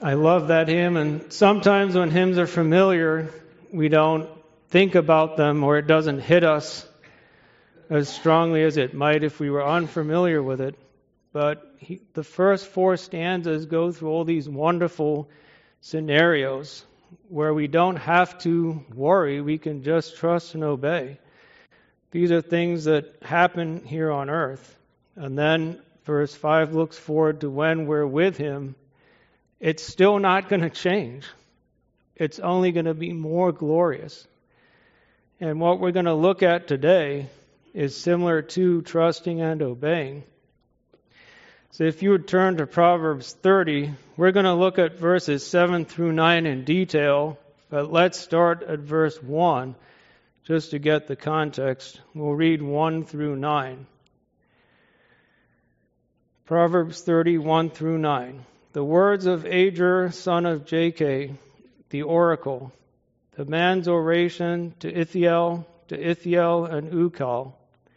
I love that hymn, and sometimes when hymns are familiar, we don't think about them or it doesn't hit us as strongly as it might if we were unfamiliar with it. But the first four stanzas go through all these wonderful scenarios where we don't have to worry, we can just trust and obey. These are things that happen here on earth. And then verse 5 looks forward to when we're with Him. It's still not going to change. It's only going to be more glorious. And what we're going to look at today is similar to trusting and obeying. So if you would turn to Proverbs 30, we're going to look at verses 7 through 9 in detail, but let's start at verse 1 just to get the context. We'll read 1 through 9. Proverbs 30, 1 through 9. The words of Agur, son of Jakeh, the oracle, the man's oration to Ithiel and Ukal.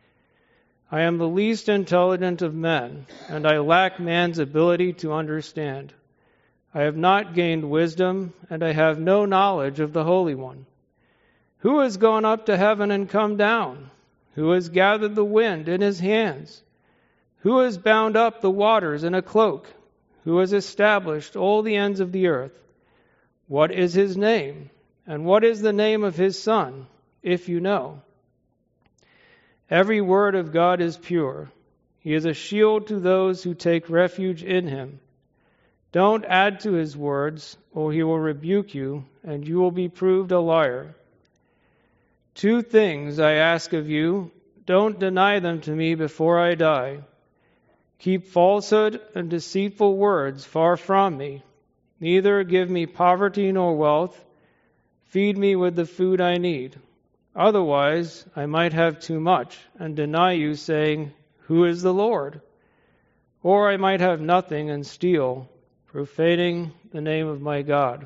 I am the least intelligent of men, and I lack man's ability to understand. I have not gained wisdom, and I have no knowledge of the Holy One. Who has gone up to heaven and come down? Who has gathered the wind in his hands? Who has bound up the waters in a cloak? Who has established all the ends of the earth? What is his name? And what is the name of his son, if you know? Every word of God is pure. He is a shield to those who take refuge in him. Don't add to his words, or he will rebuke you, and you will be proved a liar. 2 things I ask of you. Don't deny them to me before I die. Keep falsehood and deceitful words far from me. Neither give me poverty nor wealth. Feed me with the food I need. Otherwise, I might have too much and deny you, saying, Who is the Lord? Or I might have nothing and steal, profaning the name of my God.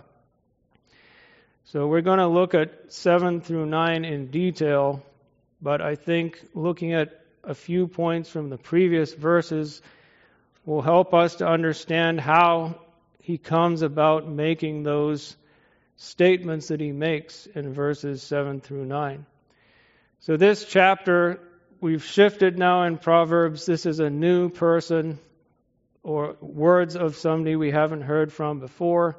So we're going to look at 7 through 9 in detail, but I think looking at a few points from the previous verses will help us to understand how he comes about making those statements that he makes in verses 7 through 9. So this chapter, we've shifted now in Proverbs. This is a new person or words of somebody we haven't heard from before.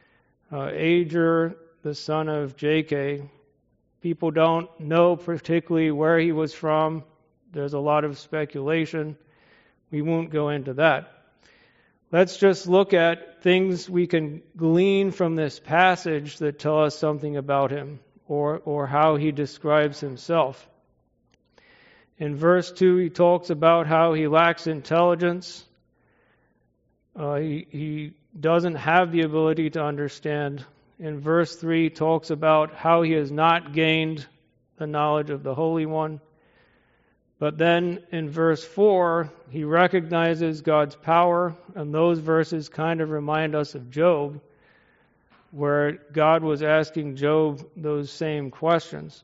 Agur, the son of Jakeh. People don't know particularly where he was from. There's a lot of speculation. We won't go into that. Let's just look at things we can glean from this passage that tell us something about him or how he describes himself. In verse 2, he talks about how he lacks intelligence. He doesn't have the ability to understand. In verse 3, he talks about how he has not gained the knowledge of the Holy One. But then in verse 4, he recognizes God's power, and those verses kind of remind us of Job, where God was asking Job those same questions.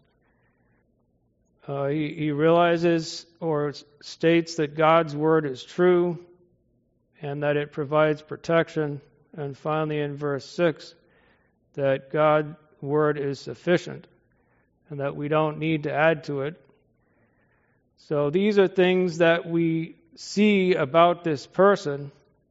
He realizes or states that God's word is true and that it provides protection. And finally in verse 6, that God's word is sufficient and that we don't need to add to it. So these are things that we see about this person.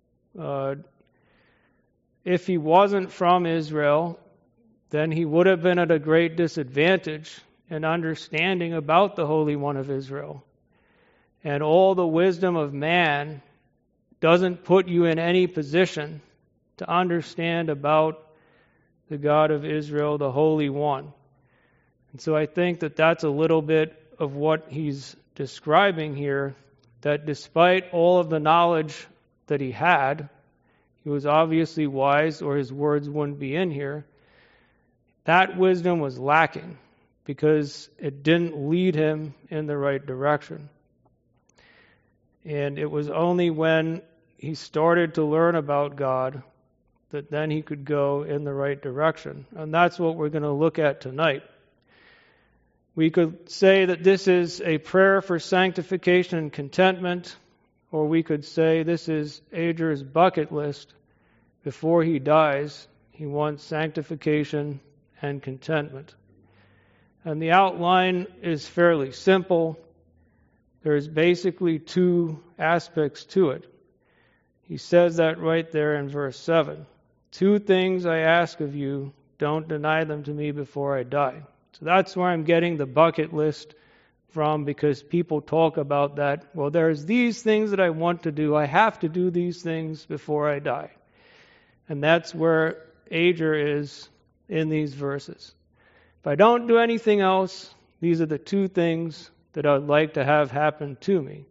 If he wasn't from Israel, then he would have been at a great disadvantage in understanding about the Holy One of Israel. And all the wisdom of man doesn't put you in any position to understand about the God of Israel, the Holy One. And so I think that that's a little bit of what he's describing here, that despite all of the knowledge that he had, he was obviously wise or his words wouldn't be in here. That wisdom was lacking because it didn't lead him in the right direction. And it was only when he started to learn about God that then he could go in the right direction. And that's what we're going to look at tonight. We could say that this is a prayer for sanctification and contentment, or we could say this is Agur's bucket list before he dies, he wants sanctification and contentment. And the outline is fairly simple. There's basically two aspects to it. He says that right there in verse 7. 2 things I ask of you, don't deny them to me before I die. So that's where I'm getting the bucket list from, because people talk about that. Well, there's these things that I want to do. I have to do these things before I die. And that's where Ager is in these verses. If I don't do anything else, these are the 2 things that I would like to have happen to me.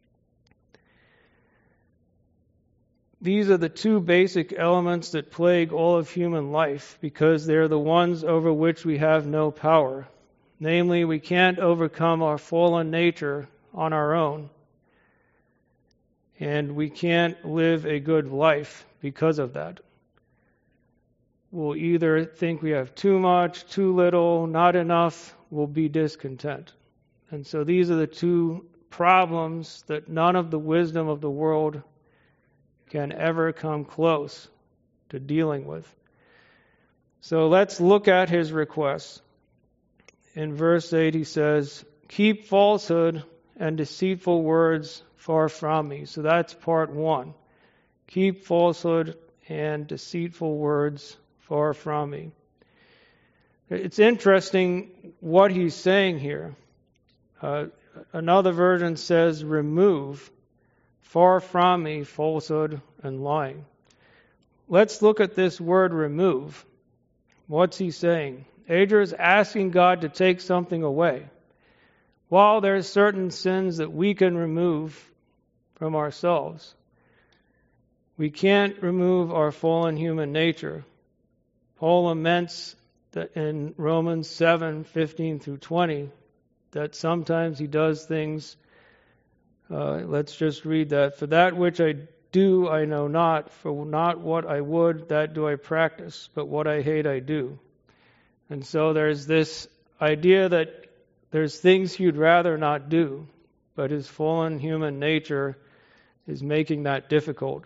These are the 2 basic elements that plague all of human life, because they're the ones over which we have no power. Namely, we can't overcome our fallen nature on our own, and we can't live a good life because of that. We'll either think we have too much, too little, not enough, we'll be discontent. And so these are the 2 problems that none of the wisdom of the world can ever come close to dealing with. So let's look at his requests. In verse 8 he says, keep falsehood and deceitful words far from me. So that's part 1. Keep falsehood and deceitful words far from me. It's interesting what he's saying here. Another version says, remove far from me falsehood and lying. Let's look at this word remove. What's he saying? Ager is asking God to take something away. While there's certain sins that we can remove from ourselves, we can't remove our fallen human nature. Paul laments that in Romans 7:15 through 20, that sometimes he does things. Let's just read that. For that which I do I know not, for not what I would, that do I practice, but what I hate I do. And so there's this idea that there's things he'd rather not do, but his fallen human nature is making that difficult.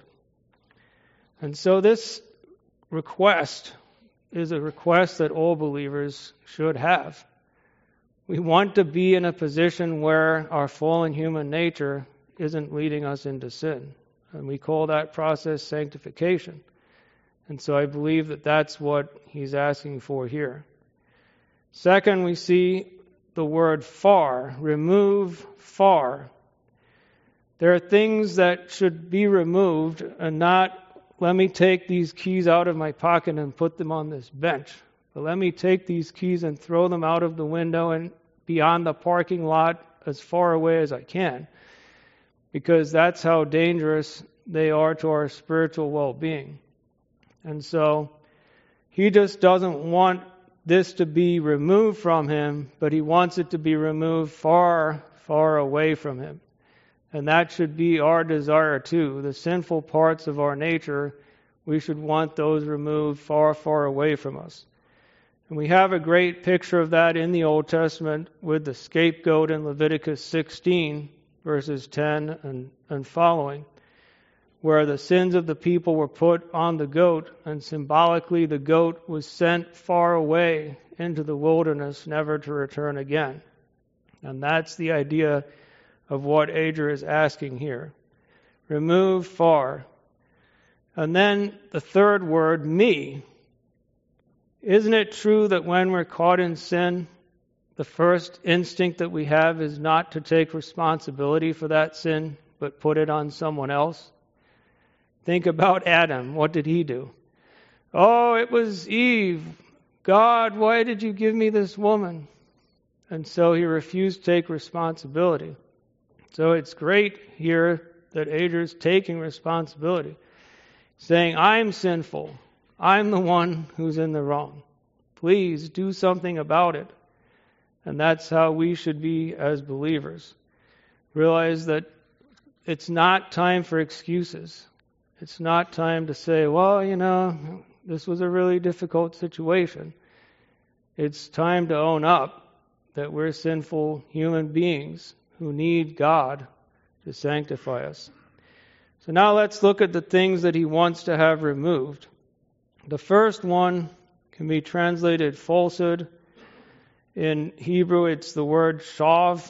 And so this request is a request that all believers should have. We want to be in a position where our fallen human nature isn't leading us into sin. And we call that process sanctification. And so I believe that that's what he's asking for here. Second, we see the word far. Remove far. There are things that should be removed and not, let me take these keys out of my pocket and put them on this bench. But let me take these keys and throw them out of the window and beyond the parking lot as far away as I can. Because that's how dangerous they are to our spiritual well-being. And so he just doesn't want this to be removed from him, but he wants it to be removed far, far away from him. And that should be our desire too. The sinful parts of our nature, we should want those removed far, far away from us. And we have a great picture of that in the Old Testament with the scapegoat in Leviticus 16, verses 10 and following, where the sins of the people were put on the goat, and symbolically the goat was sent far away into the wilderness, never to return again. And that's the idea of what Ager is asking here. Remove far. And then the third word, me. Isn't it true that when we're caught in sin, the first instinct that we have is not to take responsibility for that sin, but put it on someone else? Think about Adam. What did he do? Oh, it was Eve. God, why did you give me this woman? And so he refused to take responsibility. So it's great here that Ager's taking responsibility, saying, I'm sinful. I'm the one who's in the wrong. Please do something about it. And that's how we should be as believers. Realize that it's not time for excuses. It's not time to say, well, this was a really difficult situation. It's time to own up that we're sinful human beings who need God to sanctify us. So now let's look at the things that he wants to have removed. The first one can be translated falsehood. In Hebrew, it's the word shav.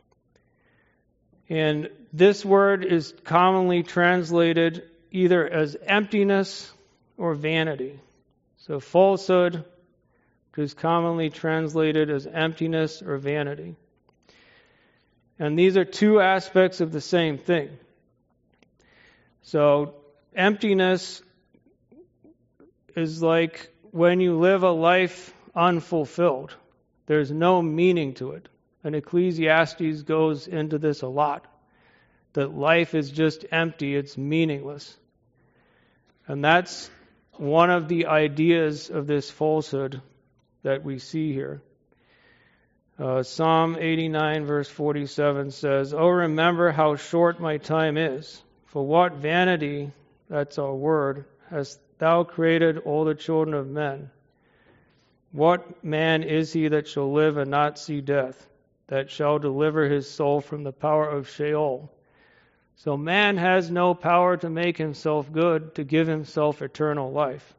And this word is commonly translated either as emptiness or vanity. So falsehood is commonly translated as emptiness or vanity. And these are two aspects of the same thing. So emptiness is like when you live a life unfulfilled. There's no meaning to it. And Ecclesiastes goes into this a lot. That life is just empty, it's meaningless. And that's one of the ideas of this falsehood that we see here. Psalm 89 verse 47 says, "Oh, remember how short my time is. For what vanity," that's our word, "hast thou created all the children of men? What man is he that shall live and not see death, that shall deliver his soul from the power of Sheol?" So man has no power to make himself good, to give himself eternal life.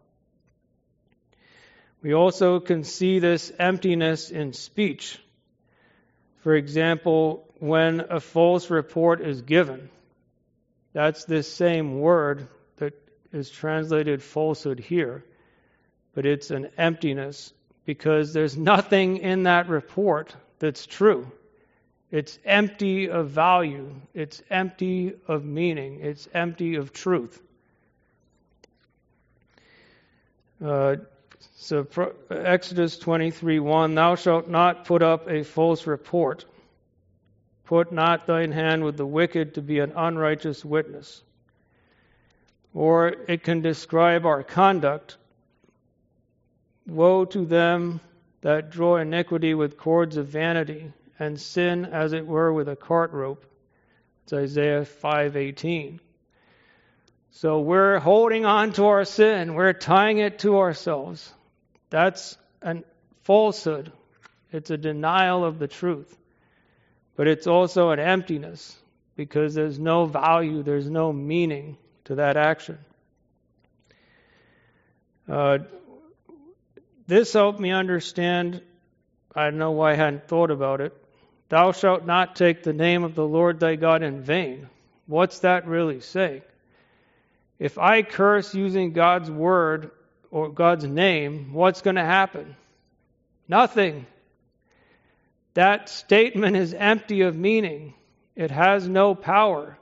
We also can see this emptiness in speech. For example, when a false report is given, that's this same word that is translated falsehood here, but it's an emptiness because there's nothing in that report that's true. It's empty of value. It's empty of meaning. It's empty of truth. So Exodus 23:1, "Thou shalt not put up a false report. Put not thine hand with the wicked to be an unrighteous witness." Or it can describe our conduct. "Woe to them that draw iniquity with cords of vanity, and sin as it were with a cart rope." It's Isaiah 5:18. So we're holding on to our sin. We're tying it to ourselves. That's a falsehood. It's a denial of the truth. But it's also an emptiness because there's no value, there's no meaning to that action. This helped me understand, I don't know why I hadn't thought about it. "Thou shalt not take the name of the Lord thy God in vain." What's that really saying? If I curse using God's word or God's name, what's going to happen? Nothing. That statement is empty of meaning. It has no power.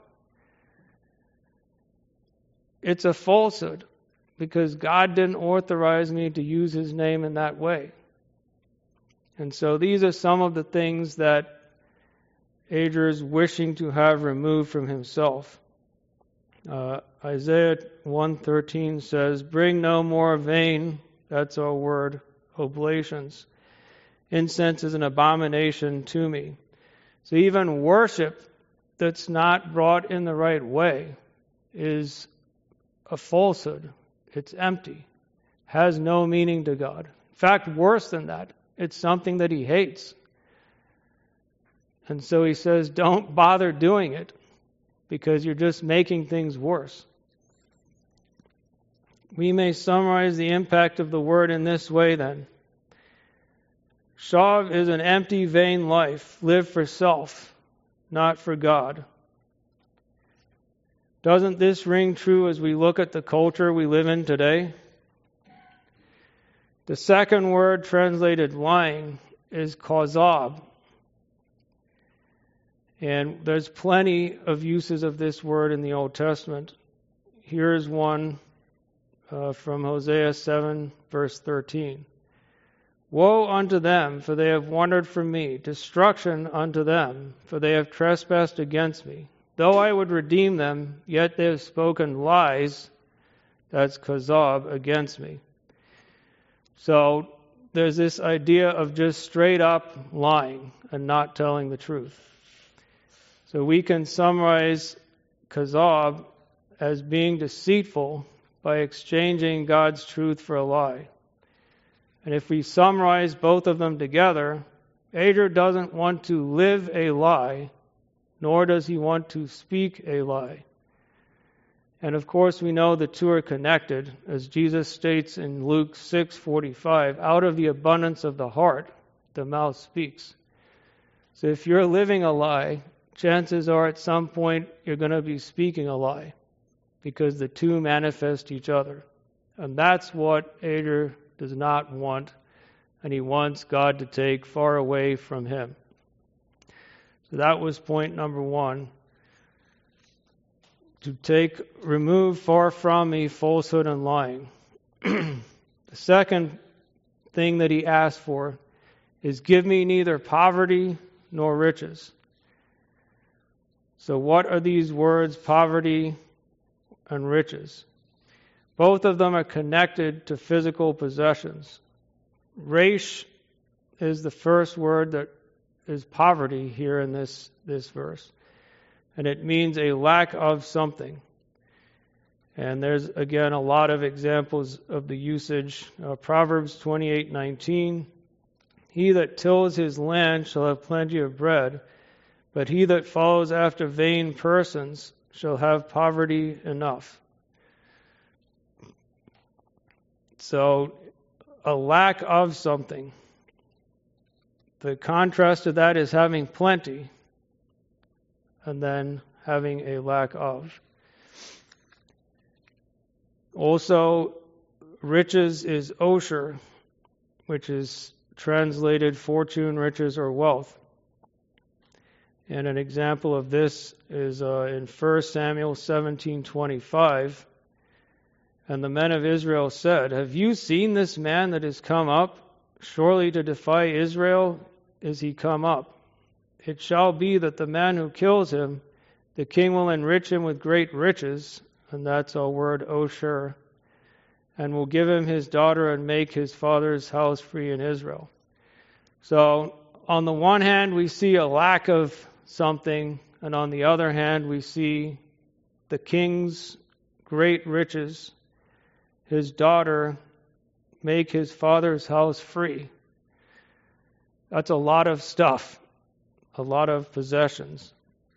It's a falsehood because God didn't authorize me to use His name in that way. And so these are some of the things that Ager is wishing to have removed from himself. Isaiah 1:13 says, "Bring no more vain," that's our word, "oblations. Incense is an abomination to me." So even worship that's not brought in the right way is a falsehood. It's empty. Has no meaning to God. In fact, worse than that, it's something that He hates. And so He says, don't bother doing it because you're just making things worse. We may summarize the impact of the word in this way then. Shav is an empty, vain life, lived for self, not for God. Doesn't this ring true as we look at the culture we live in today? The second word translated lying is kozab. And there's plenty of uses of this word in the Old Testament. Here's one from Hosea 7, verse 13. "Woe unto them, for they have wandered from me. Destruction unto them, for they have trespassed against me. Though I would redeem them, yet they have spoken lies," that's kozab, "against me." So there's this idea of just straight up lying and not telling the truth. So we can summarize kozab as being deceitful by exchanging God's truth for a lie. And if we summarize both of them together, Ager doesn't want to live a lie, nor does he want to speak a lie. And of course, we know the two are connected, as Jesus states in Luke 6:45, out of the abundance of the heart, the mouth speaks. So if you're living a lie, chances are at some point you're going to be speaking a lie, because the two manifest each other. And that's what Ager does not want, and he wants God to take far away from him. So that was point number one. To remove far from me falsehood and lying. The second thing that he asked for is, give me neither poverty nor riches. So what are these words, poverty and riches? Both of them are connected to physical possessions. Resh is the first word that is poverty here in this verse. And it means a lack of something. And there's, again, a lot of examples of the usage. Proverbs 28:19, he that tills his land shall have plenty of bread, but he that follows after vain persons shall have poverty enough. So, a lack of something. The contrast to that is having plenty, and then having a lack of. Also, riches is osher, which is translated fortune, riches, or wealth. And an example of this is in 1 Samuel 17:25. And the men of Israel said, have you seen this man that is come up? Surely to defy Israel is he come up. It shall be that the man who kills him, the king will enrich him with great riches, and that's our word osher, and will give him his daughter and make his father's house free in Israel. So, on the one hand, we see a lack of something, and on the other hand, we see the king's great riches, his daughter make his father's house free. That's a lot of stuff. A lot of possessions.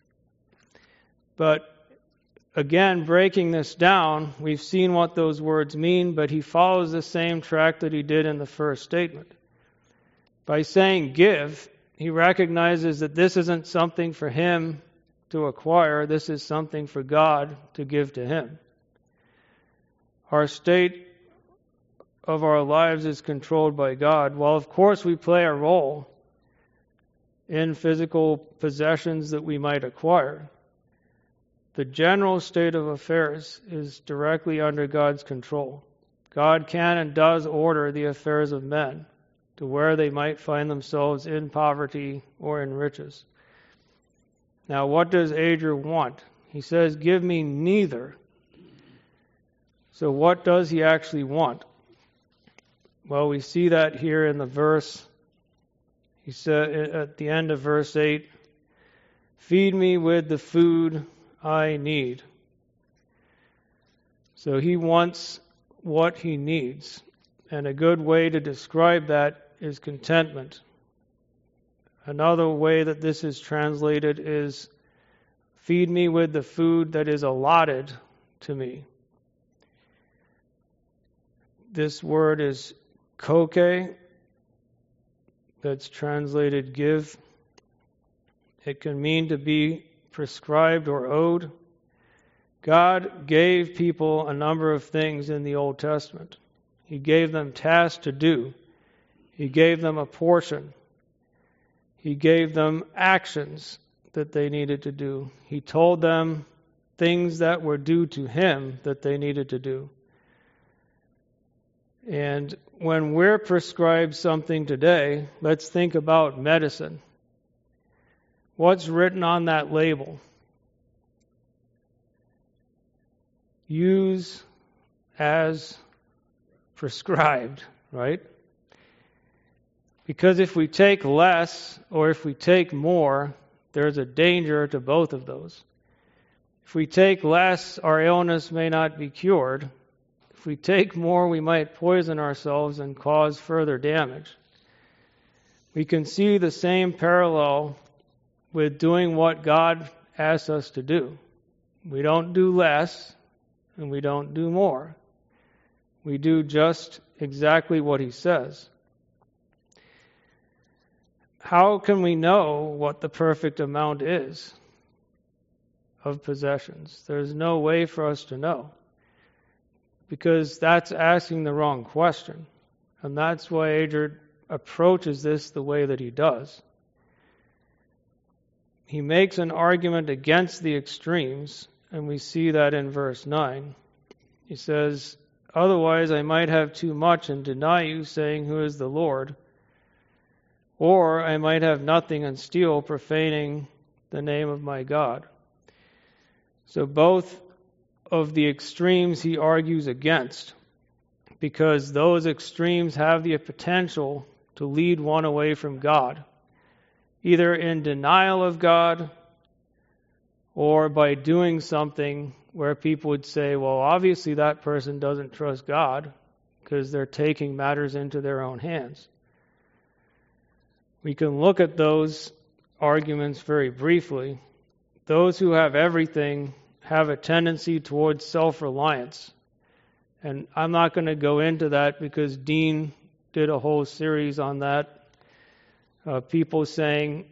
But again, breaking this down, we've seen what those words mean, but he follows the same track that he did in the first statement. By saying give, he recognizes that this isn't something for him to acquire, this is something for God to give to him. Our state of our lives is controlled by God. While of course we play a role in physical possessions that we might acquire, the general state of affairs is directly under God's control. God can and does order the affairs of men to where they might find themselves in poverty or in riches. Now, what does Ager want? He says, give me neither. So what does he actually want? Well, we see that here in the verse. He said at the end of verse 8, feed me with the food I need. So he wants what he needs. And a good way to describe that is contentment. Another way that this is translated is, feed me with the food that is allotted to me. This word is koke, that's translated give. It can mean to be prescribed or owed. God gave people a number of things in the Old Testament. He gave them tasks to do. He gave them a portion. He gave them actions that they needed to do. He told them things that were due to Him that they needed to do. And when we're prescribed something today, let's think about medicine. What's written on that label? Use as prescribed, right? Because if we take less or if we take more, there's a danger to both of those. If we take less, our illness may not be cured. If we take more, we might poison ourselves and cause further damage. We can see the same parallel with doing what God asks us to do. We don't do less, and we don't do more. We do just exactly what he says. How can we know what the perfect amount is of possessions? There's no way for us to know, because that's asking the wrong question. And that's why Adrian approaches this the way that he does. He makes an argument against the extremes, and we see that in verse 9. He says, "Otherwise I might have too much and deny you, saying, 'Who is the Lord?' Or I might have nothing and steal, profaning the name of my God." So both of the extremes he argues against, because those extremes have the potential to lead one away from God, either in denial of God or by doing something where people would say, well, obviously that person doesn't trust God because they're taking matters into their own hands. We can look at those arguments very briefly. Those who have everything have a tendency towards self-reliance. And I'm not going to go into that because Dean did a whole series on that. People saying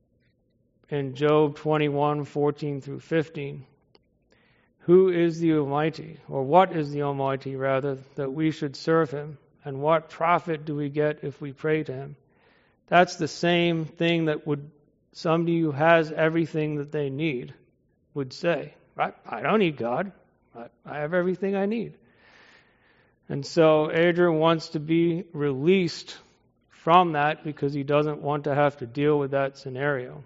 in Job 21:14 through 15, "Who is the Almighty, or what is the Almighty, rather, that we should serve him? And what profit do we get if we pray to him?" That's the same thing that somebody who has everything that they need would say. I don't need God. I have everything I need. And so Adrian wants to be released from that because he doesn't want to have to deal with that scenario.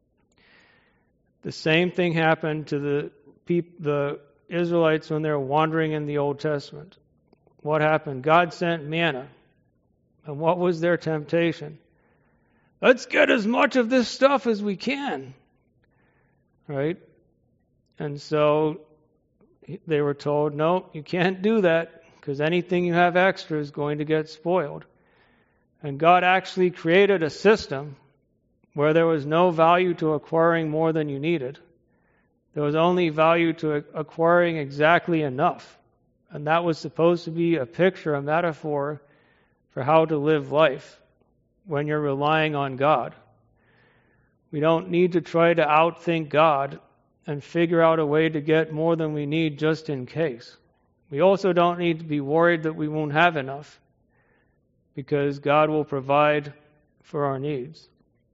The same thing happened to the Israelites when they were wandering in the Old Testament. What happened? God sent manna. And what was their temptation? Let's get as much of this stuff as we can. Right? And so they were told, no, you can't do that, because anything you have extra is going to get spoiled. And God actually created a system where there was no value to acquiring more than you needed. There was only value to acquiring exactly enough. And that was supposed to be a picture, a metaphor for how to live life when you're relying on God. We don't need to try to outthink God and figure out a way to get more than we need just in case. We also don't need to be worried that we won't have enough, because God will provide for our needs.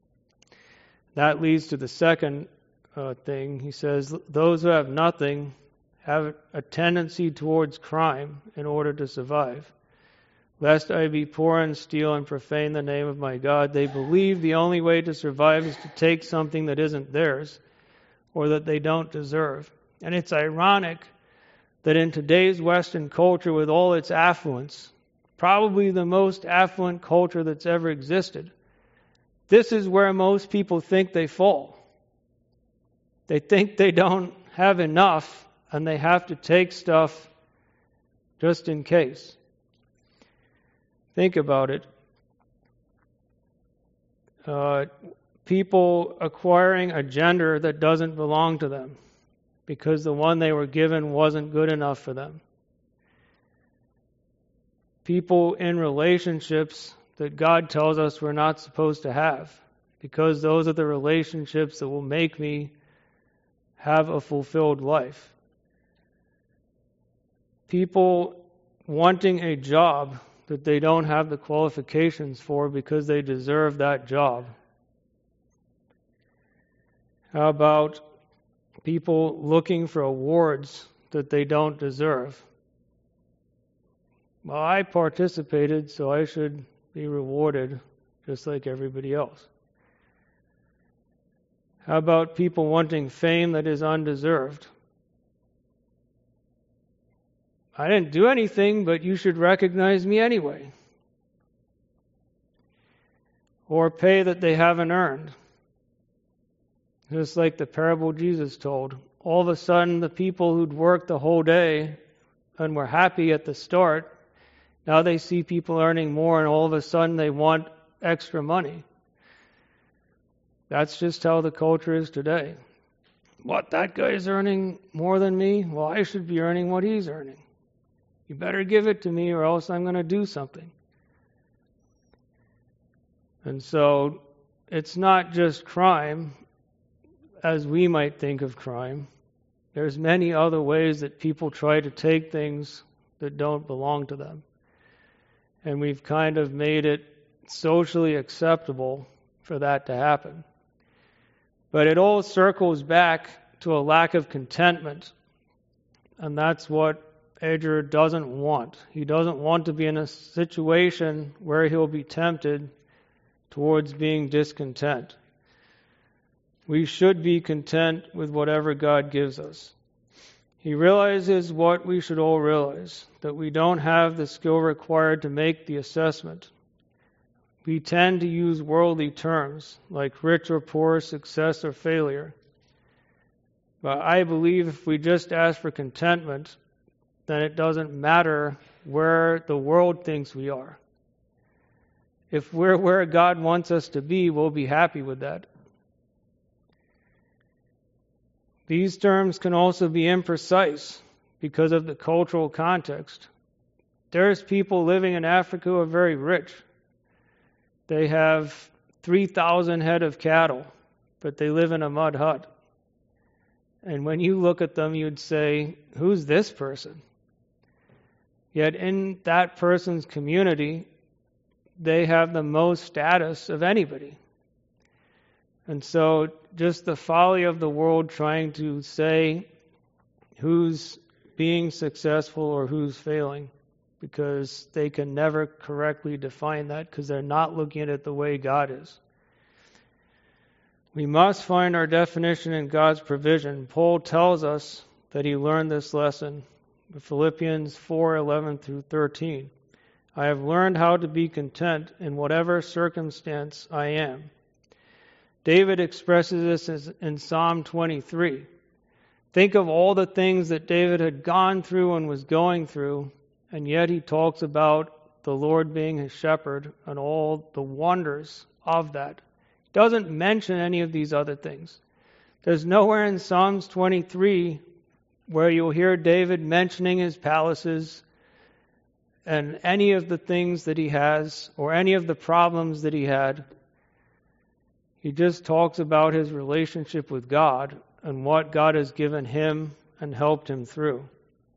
That leads to the second thing. He says, those who have nothing have a tendency towards crime in order to survive. Lest I be poor and steal and profane the name of my God. They believe the only way to survive is to take something that isn't theirs or that they don't deserve. And it's ironic that in today's Western culture, with all its affluence, probably the most affluent culture that's ever existed, this is where most people think they fall. They think they don't have enough and they have to take stuff just in case. Think about it. People acquiring a gender that doesn't belong to them because the one they were given wasn't good enough for them. People in relationships that God tells us we're not supposed to have, because those are the relationships that will make me have a fulfilled life. People wanting a job that they don't have the qualifications for because they deserve that job. How about people looking for awards that they don't deserve? Well, I participated, so I should be rewarded just like everybody else. How about people wanting fame that is undeserved? I didn't do anything, but you should recognize me anyway. Or pay that they haven't earned. Just like the parable Jesus told. All of a sudden, the people who'd worked the whole day and were happy at the start, now they see people earning more, and all of a sudden they want extra money. That's just how the culture is today. what, that guy's earning more than me? Well, I should be earning what he's earning. You better give it to me or else I'm going to do something. And so it's not just crime as we might think of crime. There's many other ways that people try to take things that don't belong to them. And we've kind of made it socially acceptable for that to happen. But it all circles back to a lack of contentment. And that's what Agur doesn't want. He doesn't want to be in a situation where he'll be tempted towards being discontent. We should be content with whatever God gives us. He realizes what we should all realize, that we don't have the skill required to make the assessment. We tend to use worldly terms like rich or poor, success or failure. But I believe if we just ask for contentment, then it doesn't matter where the world thinks we are. If we're where God wants us to be, we'll be happy with that. These terms can also be imprecise because of the cultural context. There's people living in Africa who are very rich. They have 3,000 head of cattle, but they live in a mud hut. And when you look at them, you'd say, who's this person? Yet in that person's community, they have the most status of anybody. And so just the folly of the world trying to say who's being successful or who's failing, because they can never correctly define that because they're not looking at it the way God is. We must find our definition in God's provision. Paul tells us that he learned this lesson in Philippians 4:11 through 13. I have learned how to be content in whatever circumstance I am. David expresses this in Psalm 23. Think of all the things that David had gone through and was going through, and yet he talks about the Lord being his shepherd and all the wonders of that. He doesn't mention any of these other things. There's nowhere in Psalms 23 where you'll hear David mentioning his palaces and any of the things that he has or any of the problems that he had. He just talks about his relationship with God and what God has given him and helped him through.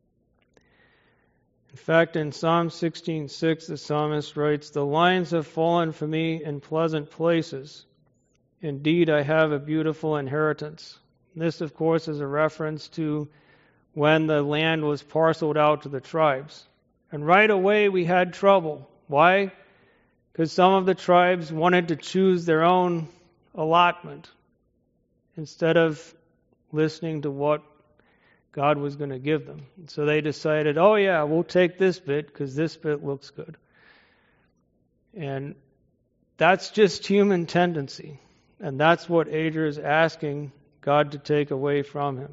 In fact, in Psalm 16:6, the psalmist writes, "The lines have fallen for me in pleasant places. Indeed, I have a beautiful inheritance." This, of course, is a reference to when the land was parceled out to the tribes. And right away we had trouble. Why? Because some of the tribes wanted to choose their own allotment instead of listening to what God was going to give them. And so they decided, oh yeah, we'll take this bit because this bit looks good. And that's just human tendency. And that's what Agur is asking God to take away from him.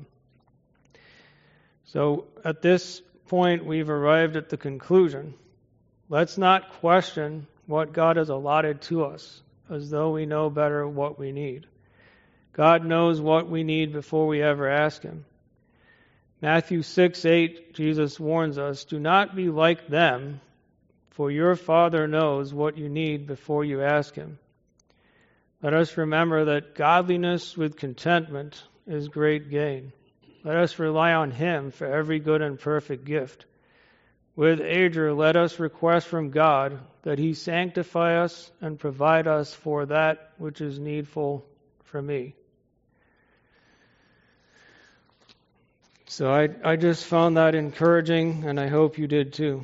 So at this point, we've arrived at the conclusion. Let's not question what God has allotted to us as though we know better what we need. God knows what we need before we ever ask him. Matthew 6:8, Jesus warns us, "Do not be like them, for your Father knows what you need before you ask him." Let us remember that godliness with contentment is great gain. Let us rely on him for every good and perfect gift. With Agur, let us request from God that he sanctify us and provide us for that which is needful for me. So I just found that encouraging, and I hope you did too.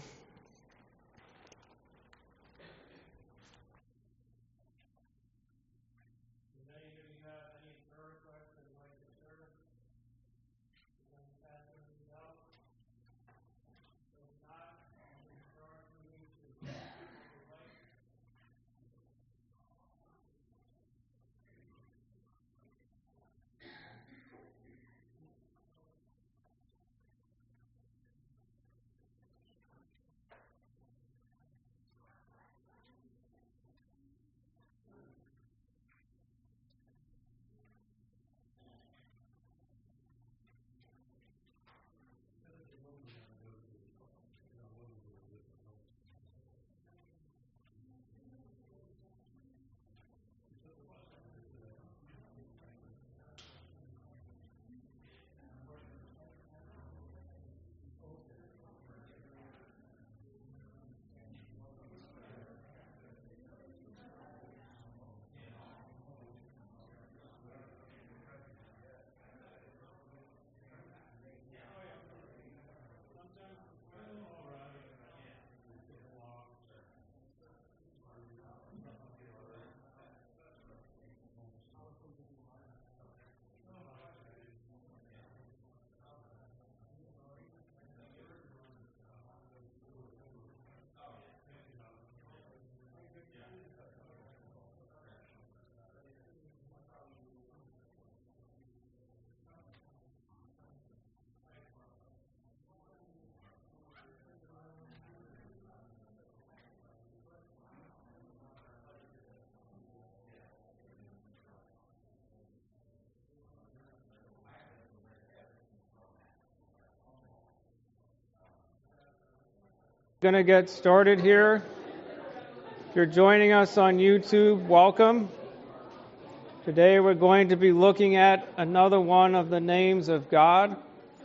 Going to get started here. If you're joining us on YouTube, welcome. Today we're going to be looking at another one of the names of God.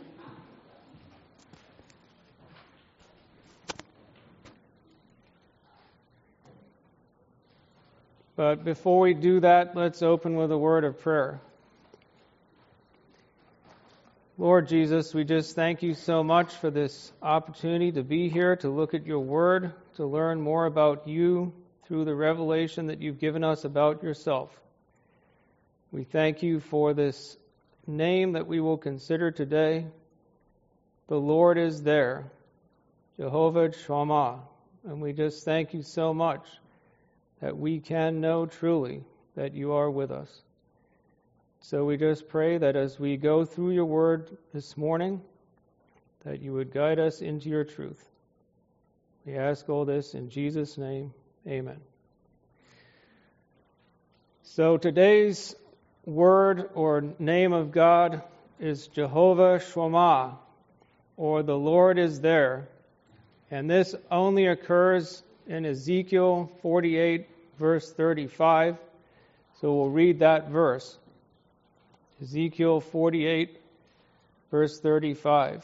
But before we do that, let's open with a word of prayer. Lord Jesus, we just thank you so much for this opportunity to be here, to look at your word, to learn more about you through the revelation that you've given us about yourself. We thank you for this name that we will consider today. The Lord is there, Jehovah Shammah. And we just thank you so much that we can know truly that you are with us. So we just pray that as we go through your word this morning, that you would guide us into your truth. We ask all this in Jesus' name. Amen. So today's word or name of God is Jehovah Shammah, or the Lord is there. And this only occurs in Ezekiel 48, verse 35. So we'll read that verse. Ezekiel 48, verse 35.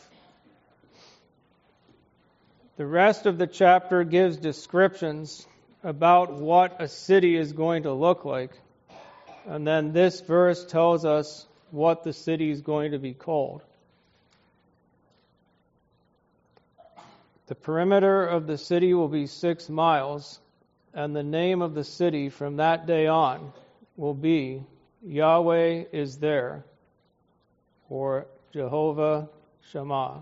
The rest of the chapter gives descriptions about what a city is going to look like. And then this verse tells us what the city is going to be called. The perimeter of the city will be 6 miles, and the name of the city from that day on will be Yahweh is there, or Jehovah Shammah.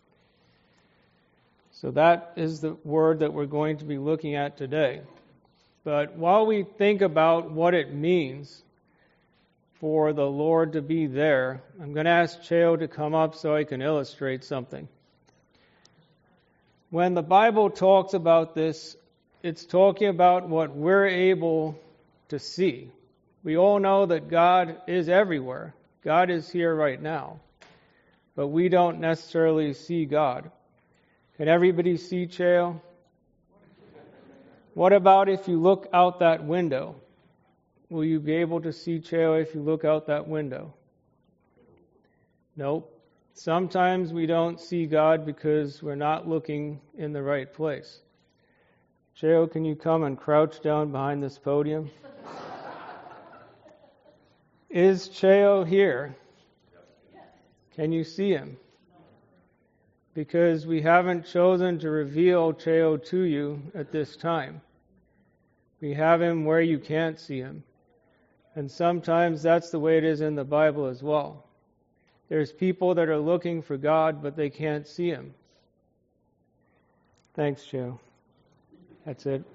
So that is the word that we're going to be looking at today. But while we think about what it means for the Lord to be there, I'm going to ask Cheo to come up so I can illustrate something. When the Bible talks about this, it's talking about what we're able to see. We all know that God is everywhere. God is here right now. But we don't necessarily see God. Can everybody see Cheo? What about if you look out that window? Will you be able to see Cheo if you look out that window? Nope. Sometimes we don't see God because we're not looking in the right place. Cheo, can you come and crouch down behind this podium? Is Cheo here? Can you see him? Because we haven't chosen to reveal Cheo to you at this time. We have him where you can't see him. And sometimes that's the way it is in the Bible as well. There's people that are looking for God, but they can't see him. Thanks, Cheo. That's it.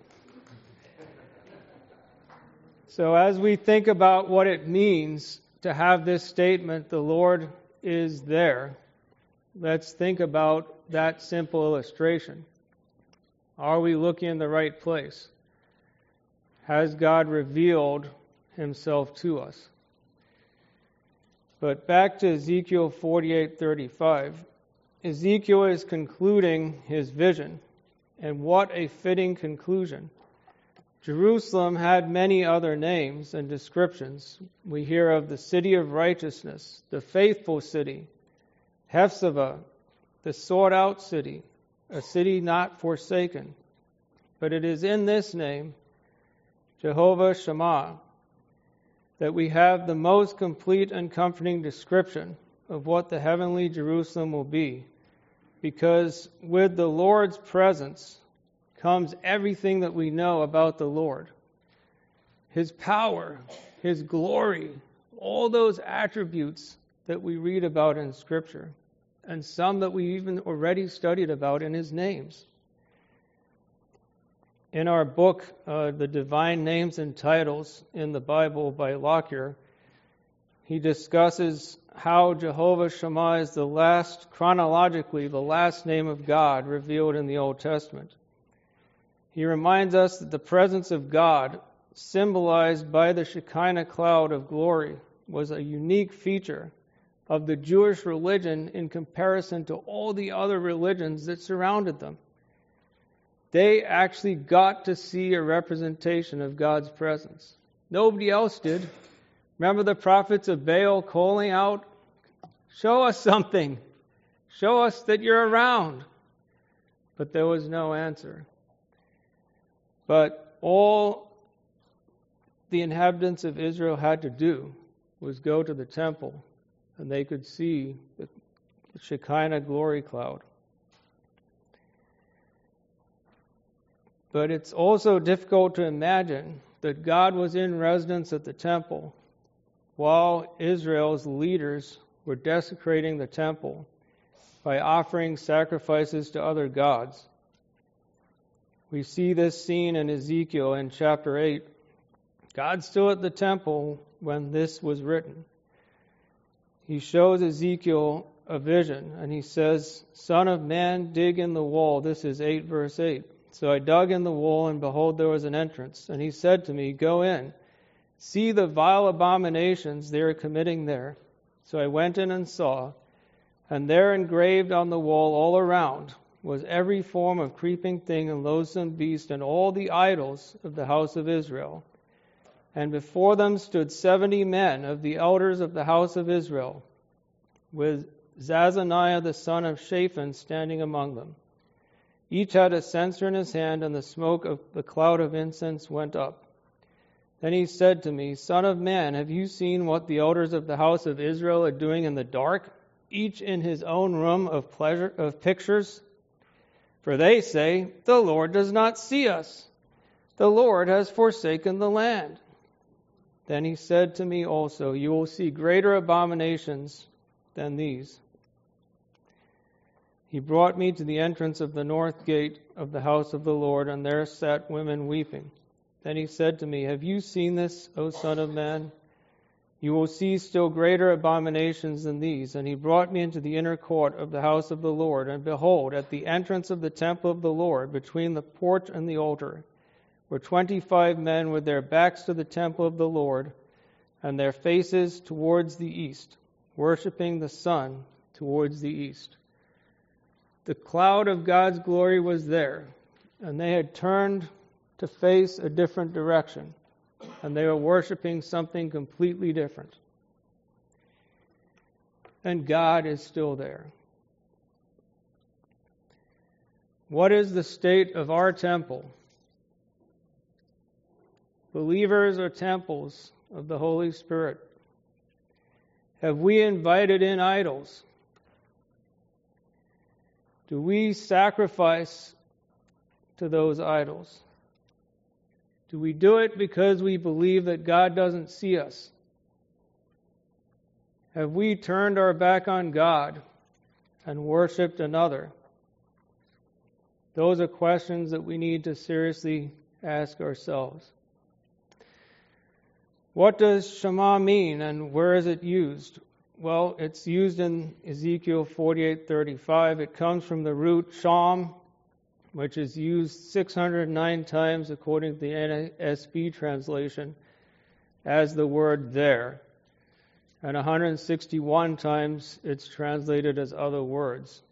So as we think about what it means to have this statement, the Lord is there, let's think about that simple illustration. Are we looking in the right place? Has God revealed himself to us? But back to Ezekiel 48:35. Ezekiel is concluding his vision, and what a fitting conclusion. Jerusalem had many other names and descriptions. We hear of the city of righteousness, the faithful city, Hephzibah, the sought-out city, a city not forsaken. But it is in this name, Jehovah Shammah, that we have the most complete and comforting description of what the heavenly Jerusalem will be. Because with the Lord's presence comes everything that we know about the Lord. His power, His glory, all those attributes that we read about in Scripture, and some that we even already studied about in His names. In our book, The Divine Names and Titles in the Bible by Lockyer, he discusses how Jehovah Shammah is chronologically, the last name of God revealed in the Old Testament. He reminds us that the presence of God, symbolized by the Shekinah cloud of glory, was a unique feature of the Jewish religion in comparison to all the other religions that surrounded them. they actually got to see a representation of God's presence. Nobody else did. Remember the prophets of Baal calling out, "Show us something. Show us that you're around." But there was no answer. But all the inhabitants of Israel had to do was go to the temple, and they could see the Shekinah glory cloud. But it's also difficult to imagine that God was in residence at the temple while Israel's leaders were desecrating the temple by offering sacrifices to other gods. We see this scene in Ezekiel in chapter 8. God's still at the temple when this was written. He shows Ezekiel a vision, and he says, "Son of man, dig in the wall." This is 8 verse 8. "So I dug in the wall, and behold, there was an entrance. And he said to me, 'Go in, see the vile abominations they are committing there.' So I went in and saw, and there engraved on the wall all around was every form of creeping thing and loathsome beast and all the idols of the house of Israel. And before them stood 70 men of the elders of the house of Israel, with Zazaniah the son of Shaphan standing among them. Each had a censer in his hand, and the smoke of the cloud of incense went up. Then he said to me, 'Son of man, have you seen what the elders of the house of Israel are doing in the dark, each in his own room of pictures? For they say, the Lord does not see us. The Lord has forsaken the land.' Then he said to me also, 'You will see greater abominations than these.' He brought me to the entrance of the north gate of the house of the Lord, and there sat women weeping. Then he said to me, 'Have you seen this, O Son of man? You will see still greater abominations than these.' And he brought me into the inner court of the house of the Lord, and behold, at the entrance of the temple of the Lord, between the porch and the altar, were 25 men with their backs to the temple of the Lord, and their faces towards the east, worshiping the sun towards the east." The cloud of God's glory was there, and they had turned to face a different direction, and they were worshiping something completely different. And God is still there. What is the state of our temple? Believers are temples of the Holy Spirit. Have we invited in idols? Do we sacrifice to those idols? Do we do it because we believe that God doesn't see us? Have we turned our back on God and worshipped another? Those are questions that we need to seriously ask ourselves. What does Shema mean, and where is it used? Well, it's used in Ezekiel 48:35. It comes from the root sham, which is used 609 times according to the NASB translation as the word there. And 161 times it's translated as other words.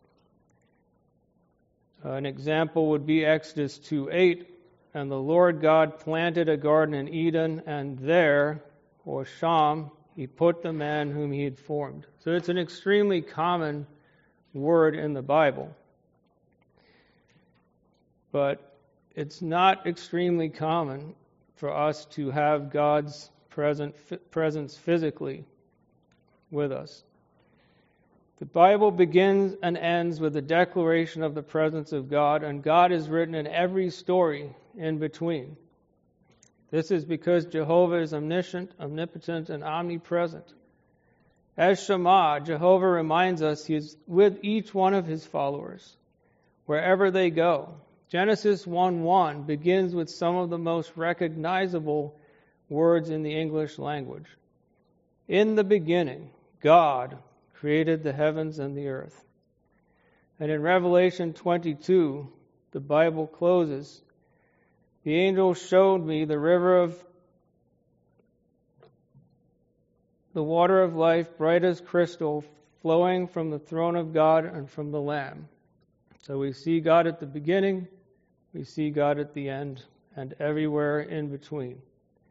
An example would be Exodus 2:8. "And the Lord God planted a garden in Eden, and there, or Sham, he put the man whom he had formed." So it's an extremely common word in the Bible. But it's not extremely common for us to have God's presence physically with us. The Bible begins and ends with a declaration of the presence of God, and God is written in every story in between. This is because Jehovah is omniscient, omnipotent, and omnipresent. As Shema, Jehovah reminds us he is with each one of his followers, wherever they go. Genesis 1:1 begins with some of the most recognizable words in the English language. "In the beginning, God created the heavens and the earth." And in Revelation 22, the Bible closes, "The angel showed me the river of the water of life, bright as crystal, flowing from the throne of God and from the Lamb." So we see God at the beginning, we see God at the end and everywhere in between.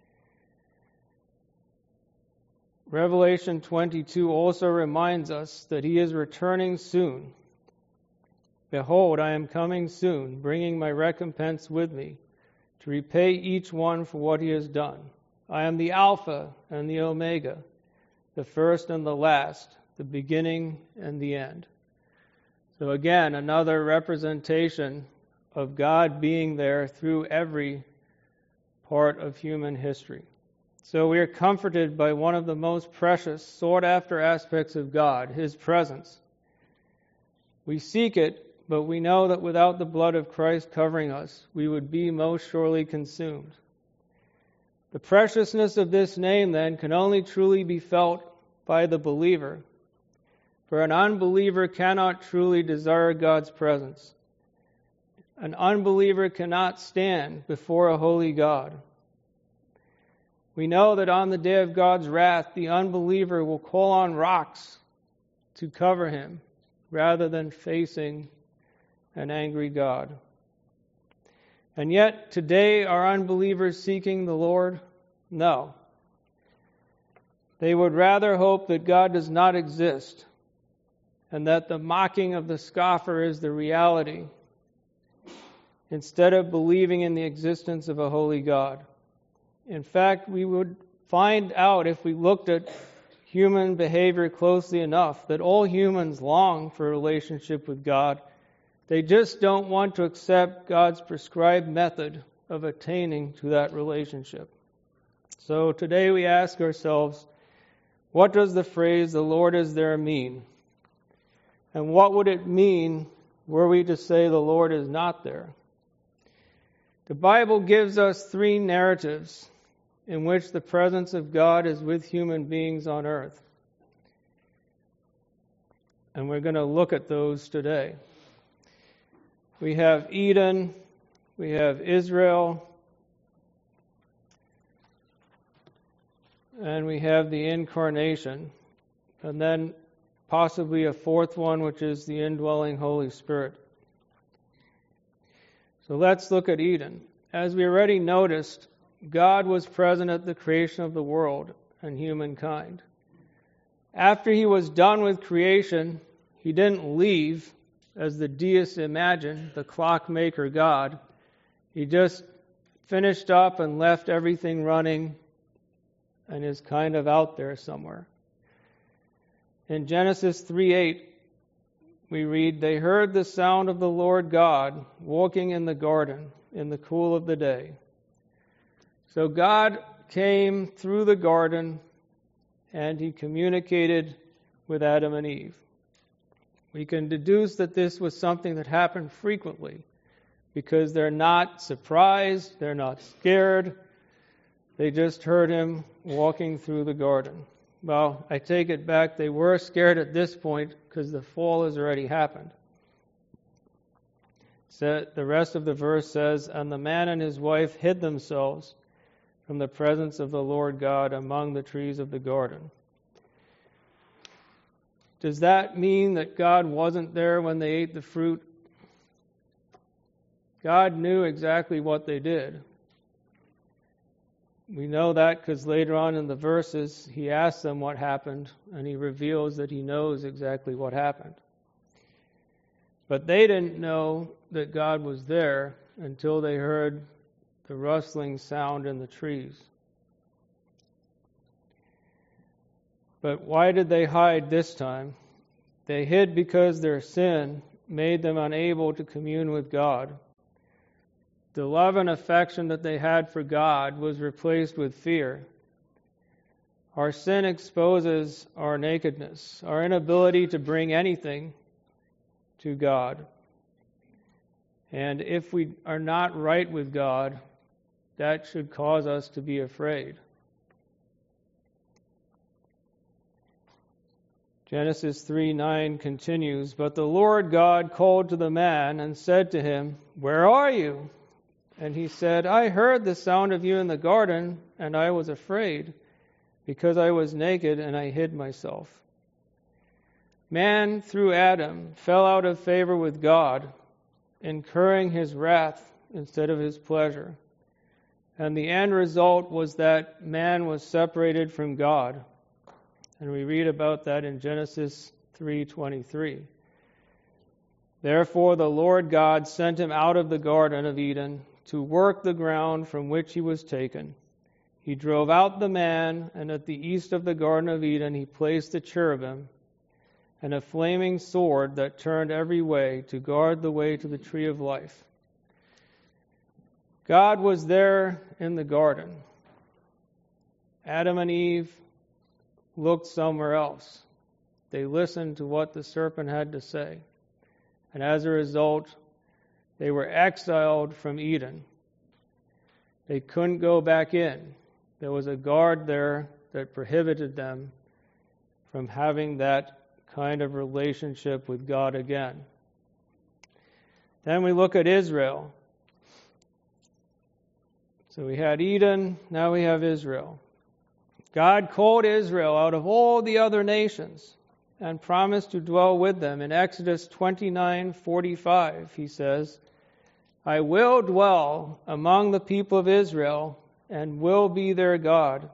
Revelation 22 also reminds us that he is returning soon. Behold, I am coming soon, bringing my recompense with me, to repay each one for what he has done. I am the Alpha and the Omega, the first and the last, the beginning and the end. So again, another representation of God being there through every part of human history. So we are comforted by one of the most precious, sought-after aspects of God, his presence. We seek it, but we know that without the blood of Christ covering us, we would be most surely consumed. The preciousness of this name, then, can only truly be felt by the believer. For an unbeliever cannot truly desire God's presence. An unbeliever cannot stand before a holy God. We know that on the day of God's wrath, the unbeliever will call on rocks to cover him rather than facing an angry God. And yet, today, are unbelievers seeking the Lord? No. They would rather hope that God does not exist and that the mocking of the scoffer is the reality, instead of believing in the existence of a holy God. In fact, we would find out if we looked at human behavior closely enough that all humans long for a relationship with God. They just don't want to accept God's prescribed method of attaining to that relationship. So today we ask ourselves, what does the phrase, "the Lord is there," mean? And what would it mean were we to say the Lord is not there? The Bible gives us three narratives in which the presence of God is with human beings on earth. And we're going to look at those today. We have Eden, we have Israel, and we have the incarnation, and then possibly a fourth one, which is the indwelling Holy Spirit. So let's look at Eden. As we already noticed, God was present at the creation of the world and humankind. After he was done with creation, he didn't leave, as the deists imagine, the clockmaker God. He just finished up and left everything running and is kind of out there somewhere. In Genesis 3:8, we read, "They heard the sound of the Lord God walking in the garden in the cool of the day." So God came through the garden and he communicated with Adam and Eve. We can deduce that this was something that happened frequently because they're not surprised, they're not scared. They just heard him walking through the garden. Well, I take it back. They were scared at this point because the fall has already happened. So the rest of the verse says, "And the man and his wife hid themselves from the presence of the Lord God among the trees of the garden." Does that mean that God wasn't there when they ate the fruit? God knew exactly what they did. We know that because later on in the verses, he asks them what happened, and he reveals that he knows exactly what happened. But they didn't know that God was there until they heard the rustling sound in the trees. But why did they hide this time? They hid because their sin made them unable to commune with God. The love and affection that they had for God was replaced with fear. Our sin exposes our nakedness, our inability to bring anything to God. And if we are not right with God, that should cause us to be afraid. Genesis 3:9 continues, "But the Lord God called to the man and said to him, 'Where are you?' And he said, 'I heard the sound of you in the garden, and I was afraid, because I was naked and I hid myself.'" Man, through Adam, fell out of favor with God, incurring his wrath instead of his pleasure. And the end result was that man was separated from God. And we read about that in Genesis 3:23. Therefore the Lord God sent him out of the Garden of Eden to work the ground from which he was taken. He drove out the man, and at the east of the Garden of Eden he placed the cherubim and a flaming sword that turned every way to guard the way to the tree of life. God was there in the garden. Adam and Eve looked somewhere else. They listened to what the serpent had to say. And as a result, they were exiled from Eden. They couldn't go back in. There was a guard there that prohibited them from having that kind of relationship with God again. Then we look at Israel. So we had Eden, now we have Israel. God called Israel out of all the other nations and promised to dwell with them. In Exodus 29:45, he says, I will dwell among the people of Israel and will be their God.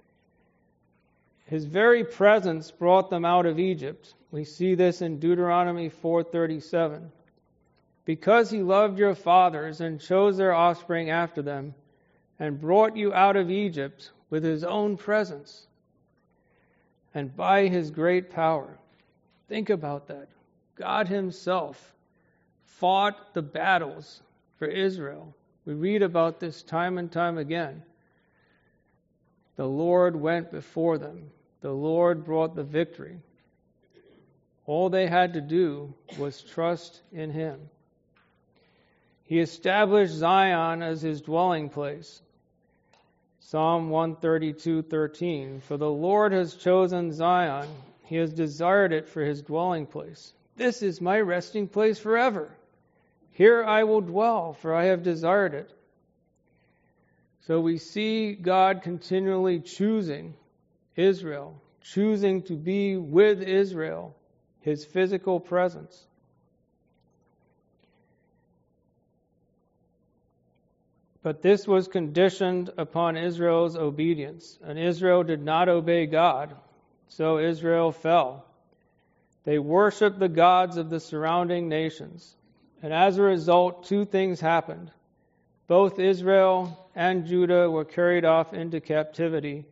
His very presence brought them out of Egypt. We see this in Deuteronomy 4:37. Because he loved your fathers and chose their offspring after them, and brought you out of Egypt with his own presence and by his great power. Think about that. God himself fought the battles for Israel. We read about this time and time again. The Lord went before them. The Lord brought the victory. All they had to do was trust in him. He established Zion as his dwelling place. Psalm 132:13. For the Lord has chosen Zion. He has desired it for his dwelling place. This is my resting place forever. Here I will dwell, for I have desired it. So we see God continually choosing Israel, choosing to be with Israel, his physical presence. But this was conditioned upon Israel's obedience, and Israel did not obey God, so Israel fell. They worshiped the gods of the surrounding nations, and as a result, two things happened. Both Israel and Judah were carried off into captivity,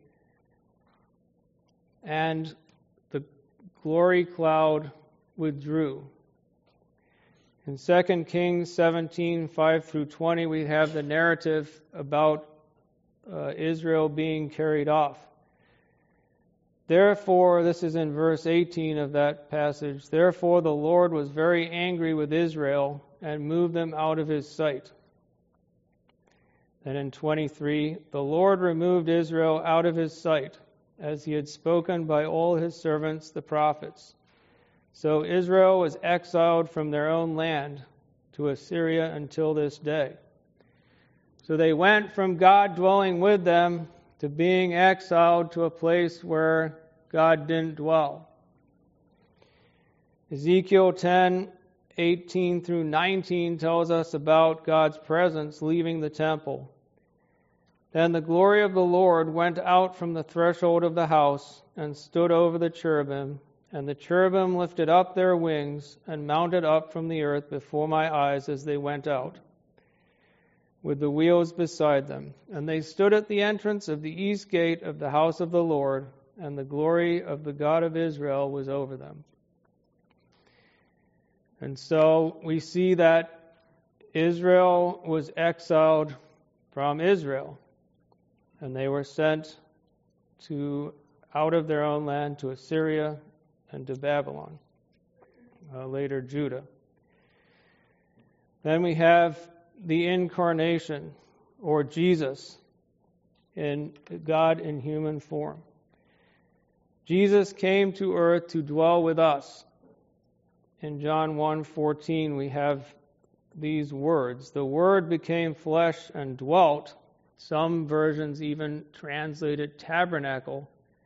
and the glory cloud withdrew. In 2 Kings 17:5-20, we have the narrative about Israel being carried off. Therefore, this is in verse 18 of that passage, therefore the Lord was very angry with Israel and moved them out of his sight. And in 23, the Lord removed Israel out of his sight, as he had spoken by all his servants the prophets. So Israel was exiled from their own land to Assyria until this day. So they went from God dwelling with them to being exiled to a place where God didn't dwell. Ezekiel 10:18-19 tells us about God's presence leaving the temple. Then the glory of the Lord went out from the threshold of the house and stood over the cherubim. And the cherubim lifted up their wings and mounted up from the earth before my eyes as they went out, with the wheels beside them. And they stood at the entrance of the east gate of the house of the Lord, and the glory of the God of Israel was over them. And so we see that Israel was exiled from Israel, and they were sent out of their own land to Assyria and to Babylon, later Judah. Then we have the incarnation, or Jesus, in God in human form. Jesus came to earth to dwell with us. In John 1:14 we have these words, the Word became flesh and dwelt. Some versions even translated tabernacled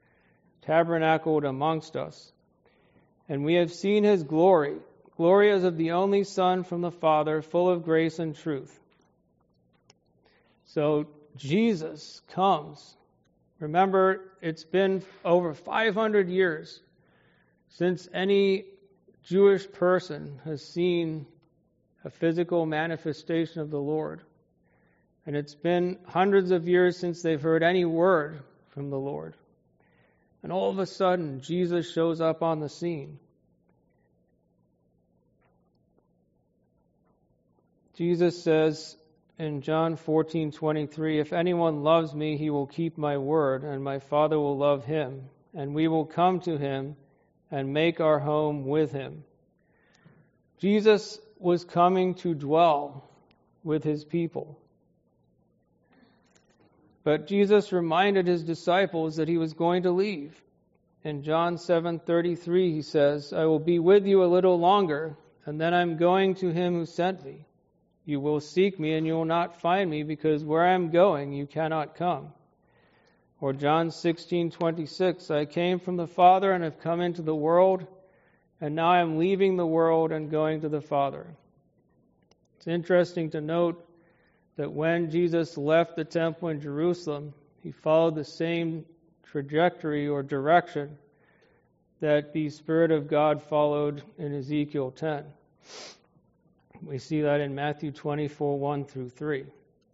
amongst us. And we have seen his glory as of the only Son from the Father, full of grace and truth. So Jesus comes. Remember, it's been over 500 years since any Jewish person has seen a physical manifestation of the Lord. And it's been hundreds of years since they've heard any word from the Lord. And all of a sudden, Jesus shows up on the scene. Jesus says in John 14:23, "If anyone loves me, he will keep my word, and my Father will love him, and we will come to him and make our home with him." Jesus was coming to dwell with his people. But Jesus reminded his disciples that he was going to leave. In John 7:33, he says, "I will be with you a little longer, and then I'm going to him who sent me. You will seek me, and you will not find me, because where I am going, you cannot come." Or John 16:26, "I came from the Father and have come into the world, and now I am leaving the world and going to the Father." It's interesting to note that when Jesus left the temple in Jerusalem, he followed the same trajectory or direction that the Spirit of God followed in Ezekiel 10. We see that in Matthew 24:1-3.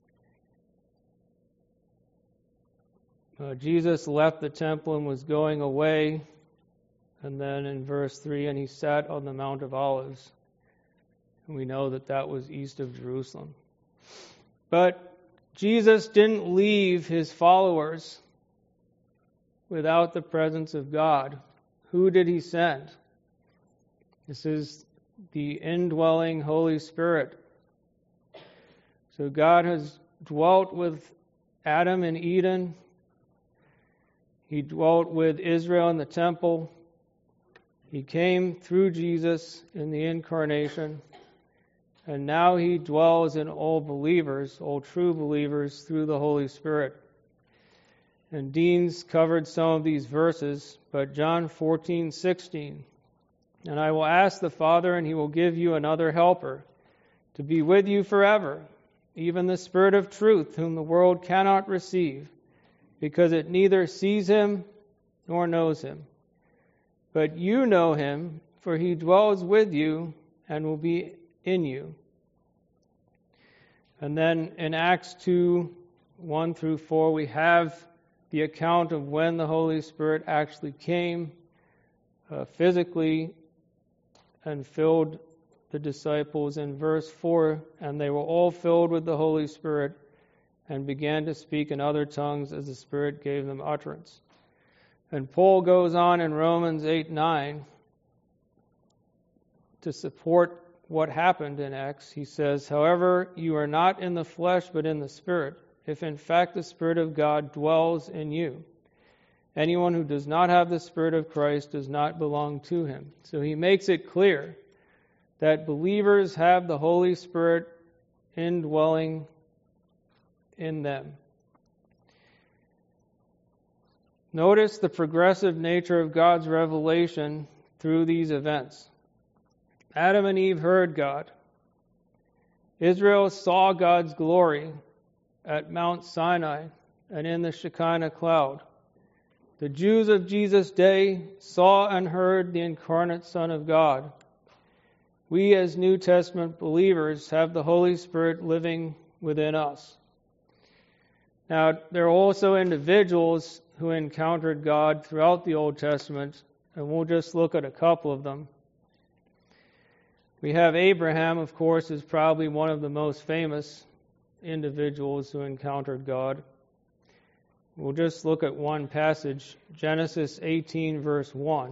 Jesus left the temple and was going away, and then in verse 3, "And he sat on the Mount of Olives." And we know that that was east of Jerusalem. But Jesus didn't leave his followers without the presence of God. Who did he send? This is the indwelling Holy Spirit. So God has dwelt with Adam in Eden. He dwelt with Israel in the temple. He came through Jesus in the incarnation. And now he dwells in all believers, all true believers, through the Holy Spirit. And Dean's covered some of these verses, but John 14:16, "And I will ask the Father, and he will give you another helper, to be with you forever, even the Spirit of truth, whom the world cannot receive, because it neither sees him nor knows him. But you know him, for he dwells with you and will be in you." And then in Acts 2:1-4, we have the account of when the Holy Spirit actually came physically and filled the disciples. In verse 4, "And they were all filled with the Holy Spirit and began to speak in other tongues as the Spirit gave them utterance." And Paul goes on in Romans 8:9 to support what happened in Acts. He says, "However, you are not in the flesh, but in the Spirit, if in fact the Spirit of God dwells in you. Anyone who does not have the Spirit of Christ does not belong to him." So he makes it clear that believers have the Holy Spirit indwelling in them. Notice the progressive nature of God's revelation through these events. Adam and Eve heard God. Israel saw God's glory at Mount Sinai and in the Shekinah cloud. The Jews of Jesus' day saw and heard the incarnate Son of God. We as New Testament believers have the Holy Spirit living within us. Now, there are also individuals who encountered God throughout the Old Testament, and we'll just look at a couple of them. We have Abraham, of course, is probably one of the most famous individuals who encountered God. We'll just look at one passage, Genesis 18, verse 1.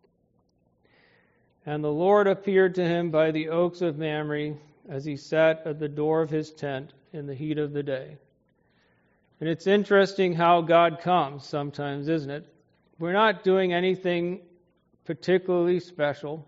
"And the Lord appeared to him by the oaks of Mamre as he sat at the door of his tent in the heat of the day." And it's interesting how God comes sometimes, isn't it? We're not doing anything particularly special.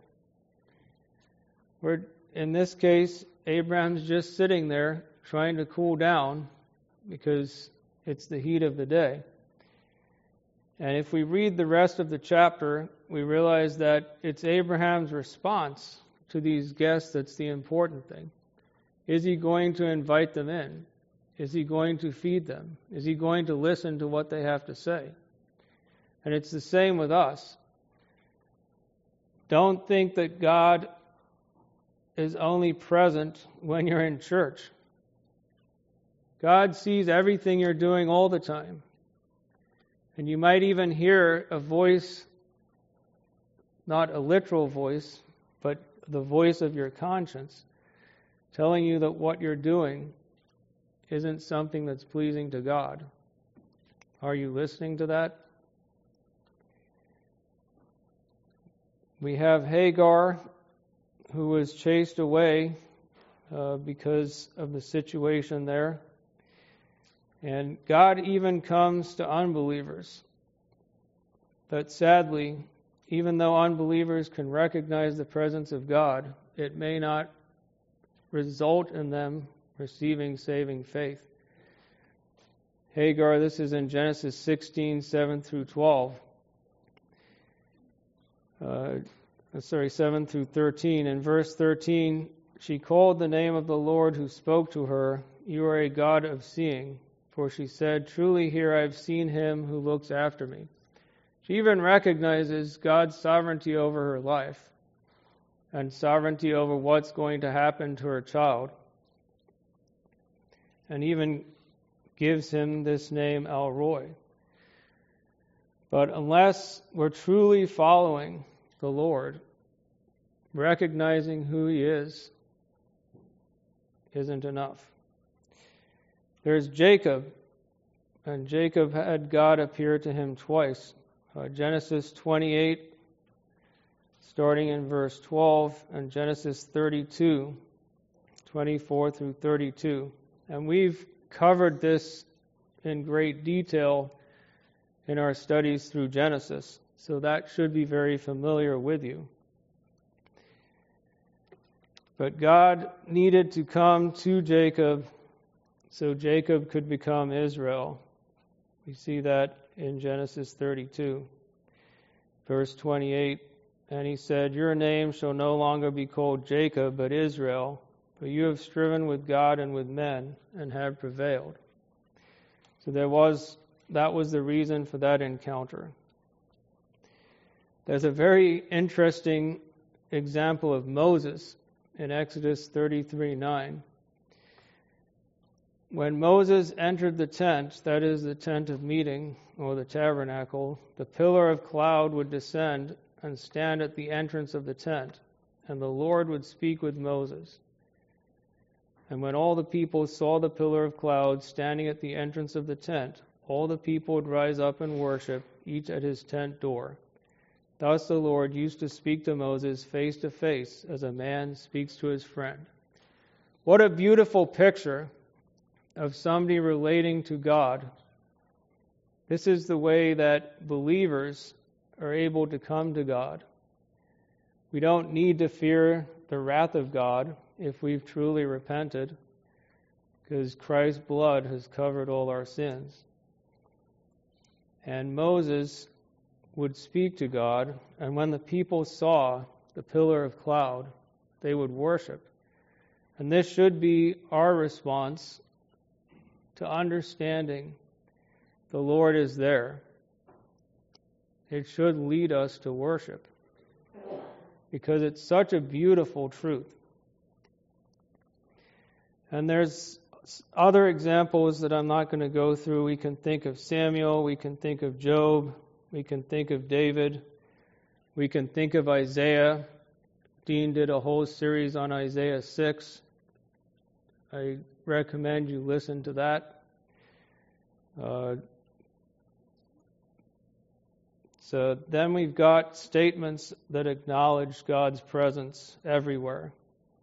In this case, Abraham's just sitting there trying to cool down because it's the heat of the day. And if we read the rest of the chapter, we realize that it's Abraham's response to these guests that's the important thing. Is he going to invite them in? Is he going to feed them? Is he going to listen to what they have to say? And it's the same with us. Don't think that God is only present when you're in church. God sees everything you're doing all the time. And you might even hear a voice, not a literal voice, but the voice of your conscience, telling you that what you're doing isn't something that's pleasing to God. Are you listening to that? We have Hagar, who was chased away because of the situation there. And God even comes to unbelievers. But sadly, even though unbelievers can recognize the presence of God, it may not result in them receiving saving faith. Hagar, this is in Genesis 16, 7 through 12. 7 through 13. In verse 13, she called the name of the Lord who spoke to her, "You are a God of seeing." For she said, "Truly here I have seen him who looks after me." She even recognizes God's sovereignty over her life and sovereignty over what's going to happen to her child. And even gives him this name, El Roi. But unless we're truly following the Lord, recognizing who he is, isn't enough. There's Jacob, and Jacob had God appear to him twice. Genesis 28, starting in verse 12, and Genesis 32, 24 through 32. And we've covered this in great detail in our studies through Genesis, so that should be very familiar with you. But God needed to come to Jacob so Jacob could become Israel. We see that in Genesis 32, verse 28. And he said, "Your name shall no longer be called Jacob, but Israel, for you have striven with God and with men, and have prevailed." So that was the reason for that encounter. There's a very interesting example of Moses in Exodus 33:9. When Moses entered the tent, that is the tent of meeting, or the tabernacle, the pillar of cloud would descend and stand at the entrance of the tent, and the Lord would speak with Moses. And when all the people saw the pillar of cloud standing at the entrance of the tent, all the people would rise up and worship, each at his tent door. Thus the Lord used to speak to Moses face to face, as a man speaks to his friend. What a beautiful picture of somebody relating to God. This is the way that believers are able to come to God. We don't need to fear the wrath of God if we've truly repented, because Christ's blood has covered all our sins. And Moses would speak to God, and when the people saw the pillar of cloud, they would worship. And this should be our response to understanding the Lord is there. It should lead us to worship, because it's such a beautiful truth. And there's other examples that I'm not going to go through. We can think of Samuel, we can think of Job, we can think of David, we can think of Isaiah. Dean did a whole series on Isaiah 6. I recommend you listen to that. So then we've got statements that acknowledge God's presence everywhere.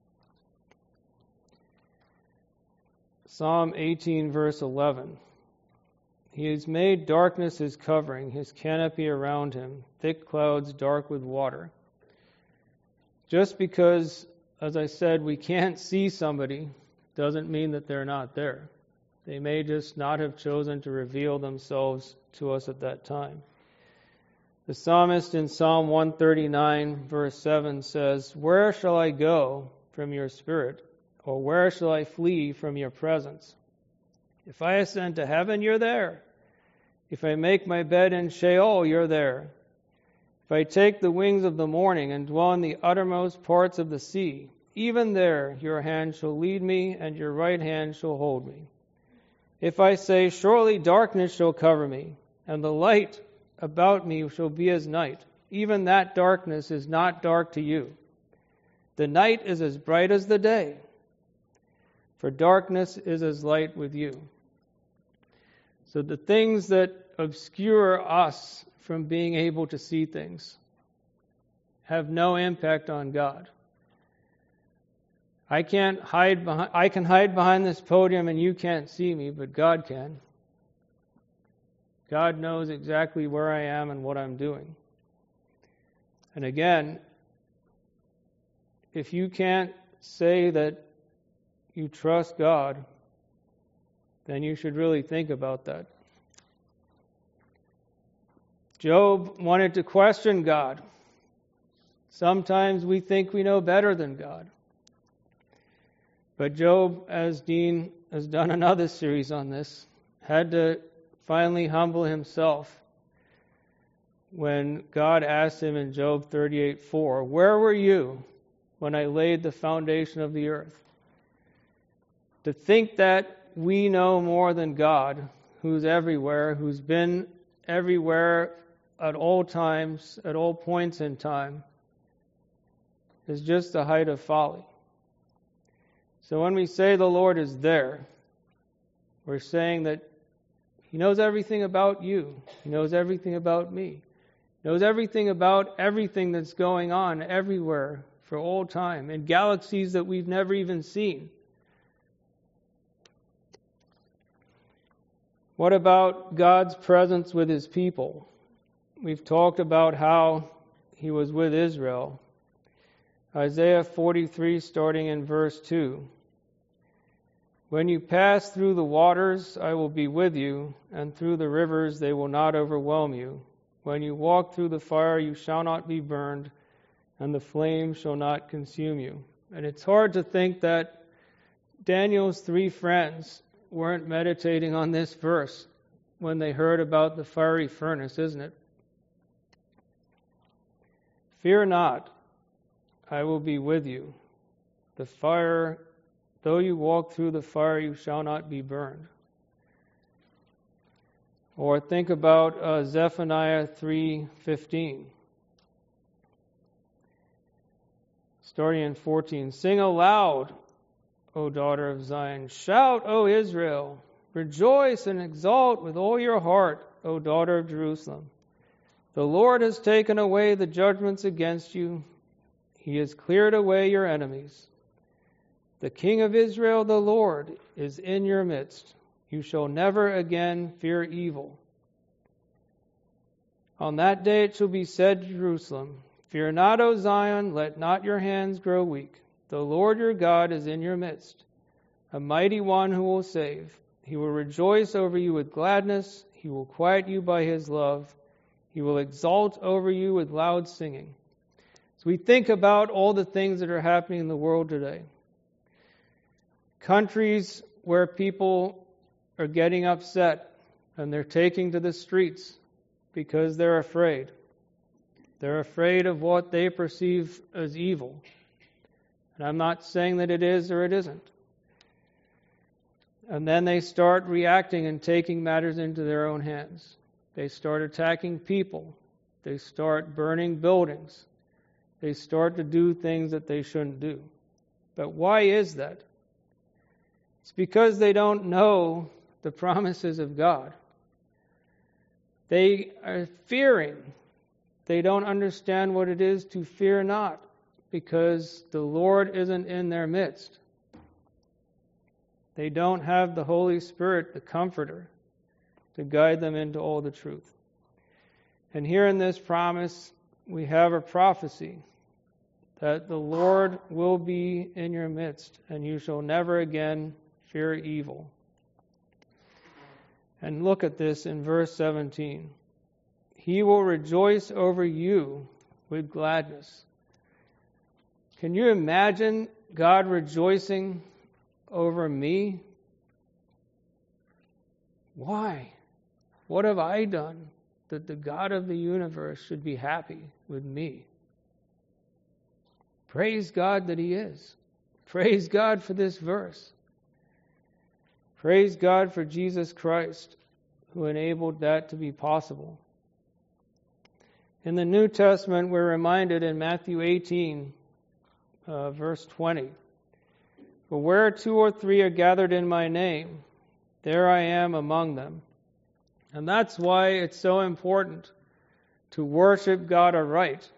Psalm 18, verse 11. He has made darkness his covering, his canopy around him, thick clouds dark with water. Just because, as I said, we can't see somebody doesn't mean that they're not there. They may just not have chosen to reveal themselves to us at that time. The psalmist in Psalm 139, verse 7 says, "Where shall I go from your spirit? Or where shall I flee from your presence? If I ascend to heaven, you're there. If I make my bed in Sheol, you're there. If I take the wings of the morning and dwell in the uttermost parts of the sea, even there your hand shall lead me, and your right hand shall hold me. If I say, surely darkness shall cover me, and the light about me shall be as night, even that darkness is not dark to you. The night is as bright as the day, for darkness is as light with you. So the things that obscure us from being able to see things have no impact on God. I can hide behind this podium and you can't see me, but God can. God knows exactly where I am and what I'm doing. And again, if you can't say that you trust God, then you should really think about that. Job wanted to question God. Sometimes we think we know better than God. But Job, as Dean has done another series on this, had to finally humble himself when God asked him in Job 38:4, "Where were you when I laid the foundation of the earth?" To think that we know more than God, who's everywhere, who's been everywhere at all times, at all points in time, is just the height of folly. So when we say the Lord is there, we're saying that He knows everything about you. He knows everything about me. He knows everything about everything that's going on everywhere for all time, in galaxies that we've never even seen. What about God's presence with His people? We've talked about how He was with Israel. Isaiah 43, starting in verse 2. When you pass through the waters, I will be with you, and through the rivers they will not overwhelm you. When you walk through the fire, you shall not be burned, and the flame shall not consume you. And it's hard to think that Daniel's 3 friends weren't meditating on this verse when they heard about the fiery furnace, isn't it? Fear not, I will be with you. The fire, though you walk through the fire, you shall not be burned. Or think about Zephaniah 3:15. Starting in 14. Sing aloud, O daughter of Zion. Shout, O Israel. Rejoice and exult with all your heart, O daughter of Jerusalem. The Lord has taken away the judgments against you. He has cleared away your enemies. The King of Israel, the Lord, is in your midst. You shall never again fear evil. On that day it shall be said to Jerusalem, Fear not, O Zion, let not your hands grow weak. The Lord your God is in your midst, a mighty one who will save. He will rejoice over you with gladness. He will quiet you by His love. He will exalt over you with loud singing. So we think about all the things that are happening in the world today. Countries where people are getting upset and they're taking to the streets because they're afraid. They're afraid of what they perceive as evil. And I'm not saying that it is or it isn't. And then they start reacting and taking matters into their own hands. They start attacking people. They start burning buildings. They start to do things that they shouldn't do. But why is that? It's because they don't know the promises of God. They are fearing. They don't understand what it is to fear not, because the Lord isn't in their midst. They don't have the Holy Spirit, the Comforter, to guide them into all the truth. And here in this promise, we have a prophecy that the Lord will be in your midst, and you shall never again fear evil. And look at this in verse 17. He will rejoice over you with gladness. Can you imagine God rejoicing over me? Why? What have I done that the God of the universe should be happy with me? Praise God that He is. Praise God for this verse. Praise God for Jesus Christ, who enabled that to be possible. In the New Testament, we're reminded in Matthew 18, verse 20, "For where 2 or 3 are gathered in my name, there I am among them." And that's why it's so important to worship God aright.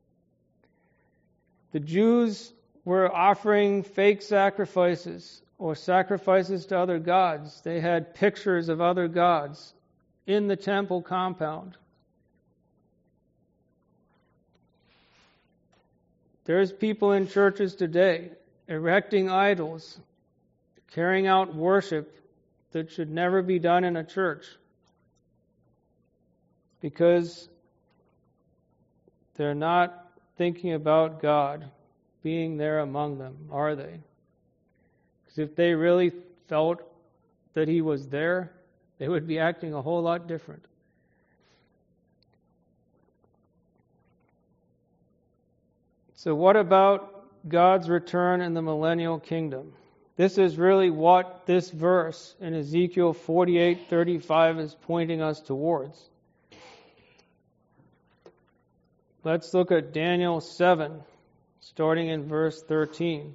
The Jews were offering fake sacrifices or sacrifices to other gods. They had pictures of other gods in the temple compound. There's people in churches today erecting idols, carrying out worship that should never be done in a church because they're not thinking about God being there among them, are they? Because if they really felt that He was there, they would be acting a whole lot different. So what about God's return in the millennial kingdom? This is really what this verse in Ezekiel 48:35 is pointing us towards. Let's look at Daniel 7, starting in verse 13.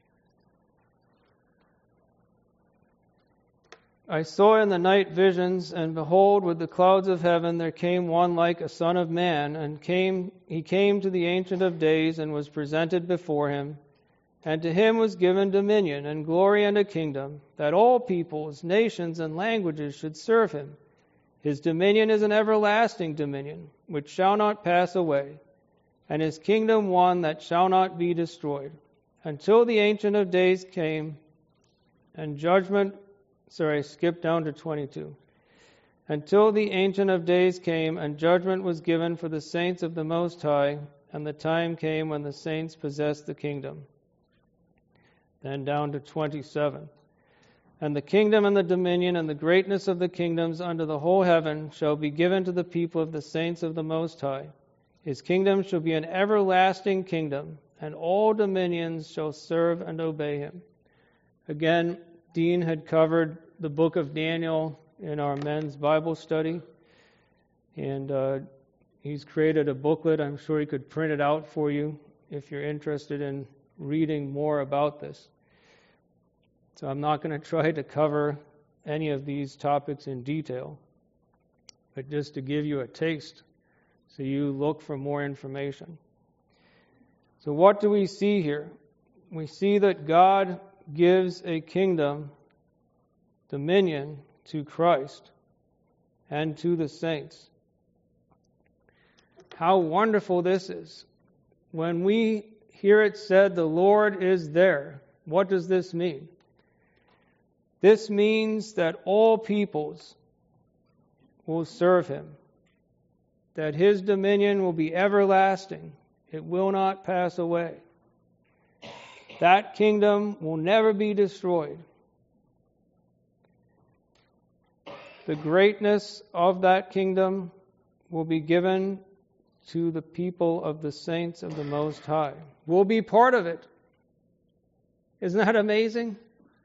"I saw in the night visions, and behold, with the clouds of heaven there came one like a son of man, and he came to the Ancient of Days, and was presented before him. And to him was given dominion, and glory, and a kingdom, that all peoples, nations, and languages should serve him. His dominion is an everlasting dominion, which shall not pass away, and his kingdom one that shall not be destroyed, until the Ancient of Days came, and judgment..." Sorry, skip down to 22. "Until the Ancient of Days came, and judgment was given for the saints of the Most High, and the time came when the saints possessed the kingdom." Then down to 27. "And the kingdom and the dominion and the greatness of the kingdoms under the whole heaven shall be given to the people of the saints of the Most High. His kingdom shall be an everlasting kingdom, and all dominions shall serve and obey him." Again, Dean had covered the book of Daniel in our men's Bible study, and he's created a booklet. I'm sure he could print it out for you if you're interested in reading more about this. So I'm not going to try to cover any of these topics in detail, but just to give you a taste so you look for more information. So what do we see here? We see that God gives a kingdom, dominion, to Christ and to the saints. How wonderful this is. When we hear it said, "The Lord is there," what does this mean? This means that all peoples will serve him, that his dominion will be everlasting. It will not pass away. That kingdom will never be destroyed. The greatness of that kingdom will be given to the people of the saints of the Most High. We'll be part of it. Isn't that amazing?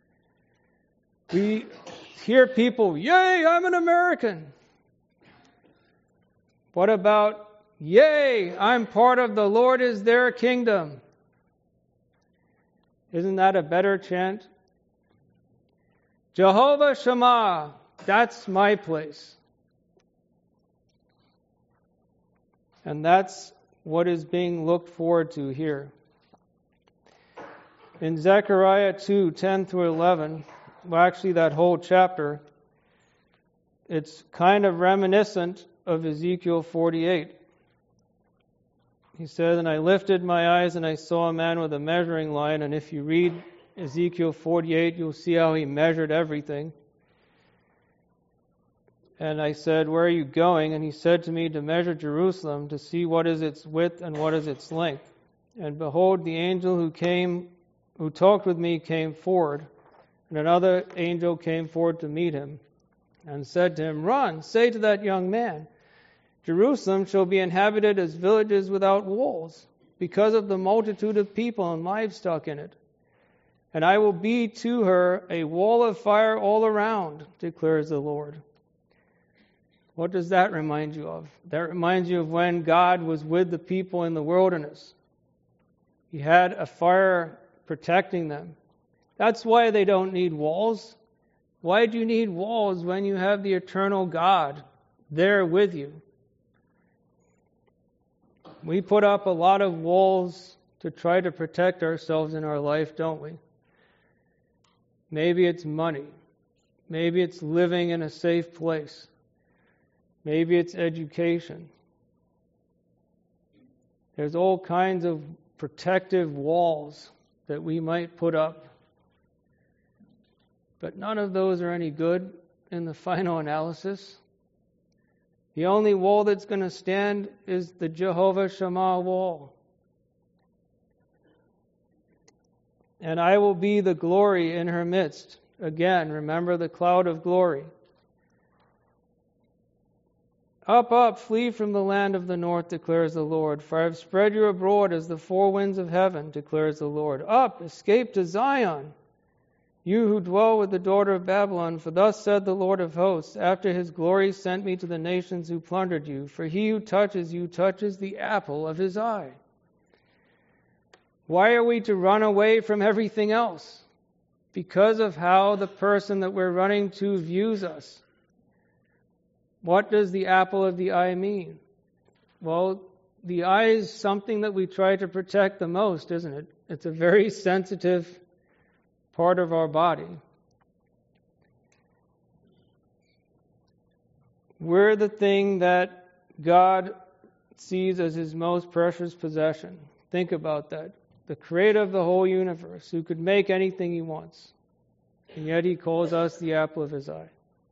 We hear people, "Yay, I'm an American." What about, "Yay, I'm part of the Lord is their kingdom"? Isn't that a better chant? "Jehovah Shammah, that's my place." And that's what is being looked forward to here. In Zechariah 2:10 through 11, well, actually that whole chapter, it's kind of reminiscent of Ezekiel 48. He said, "And I lifted my eyes and I saw a man with a measuring line." And if you read Ezekiel 48, you'll see how he measured everything. "And I said, 'Where are you going?' And he said to me, 'To measure Jerusalem, to see what is its width and what is its length.' And behold, the angel who talked with me came forward, and another angel came forward to meet him. and said to him, Run, say to that young man, Jerusalem shall be inhabited as villages without walls, because of the multitude of people and livestock in it. And I will be to her a wall of fire all around, declares the Lord. What does that remind you of? That reminds you of when God was with the people in the wilderness. He had a fire protecting them. That's why they don't need walls. Why do you need walls when you have the eternal God there with you? We put up a lot of walls to try to protect ourselves in our life, don't we? Maybe it's money. Maybe it's living in a safe place. Maybe it's education. There's all kinds of protective walls that we might put up. But none of those are any good in the final analysis. The only wall that's going to stand is the Jehovah Shammah wall. And I will be the glory in her midst. Again, remember the cloud of glory. Up, up, flee from the land of the north, declares the Lord. For I have spread you abroad as the four winds of heaven, declares the Lord. Up, escape to Zion, you who dwell with the daughter of Babylon. For thus said the Lord of hosts, after his glory sent me to the nations who plundered you. For he who touches you touches the apple of his eye. Why are we to run away from everything else? Because of how the person that we're running to views us. What does the apple of the eye mean? Well, the eye is something that we try to protect the most, isn't it? It's a very sensitive part of our body. We're the thing that God sees as his most precious possession. Think about that. The creator of the whole universe, who could make anything he wants. And yet he calls us the apple of his eye.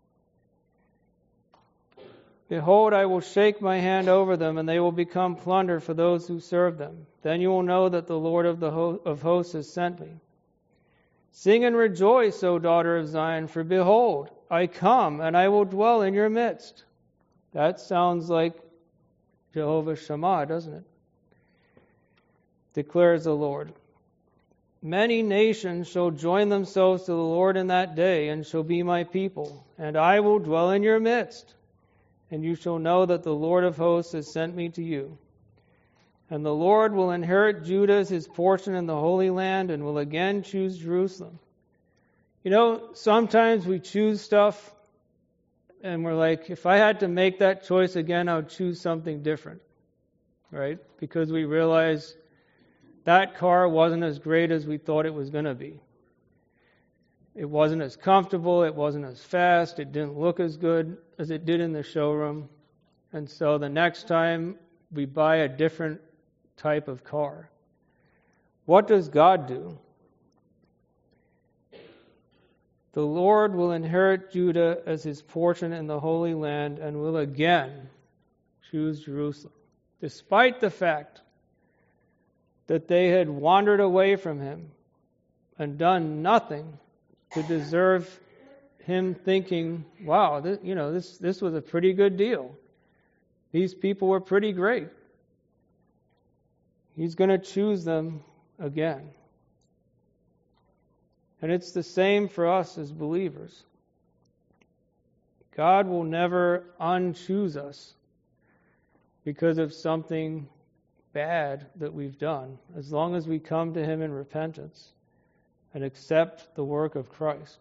Behold, I will shake my hand over them, and they will become plunder for those who serve them. Then you will know that the Lord of hosts has sent me. Sing and rejoice, O daughter of Zion, for behold, I come, and I will dwell in your midst. That sounds like Jehovah Shammah, doesn't it? Declares the Lord. Many nations shall join themselves to the Lord in that day, and shall be my people, and I will dwell in your midst. And you shall know that the Lord of hosts has sent me to you. And the Lord will inherit Judah as his portion in the Holy Land, and will again choose Jerusalem. You know, sometimes we choose stuff, and we're like, if I had to make that choice again, I would choose something different. Right? Because we realize that car wasn't as great as we thought it was going to be. It wasn't as comfortable, it wasn't as fast, it didn't look as good as it did in the showroom. And so the next time we buy a different type of car. What does God do? The Lord will inherit Judah as his portion in the Holy Land, and will again choose Jerusalem. Despite the fact that they had wandered away from him and done nothing to deserve him thinking, wow, this was a pretty good deal. These people were pretty great. He's going to choose them again. And it's the same for us as believers. God will never unchoose us because of something bad that we've done, as long as we come to him in repentance and accept the work of Christ.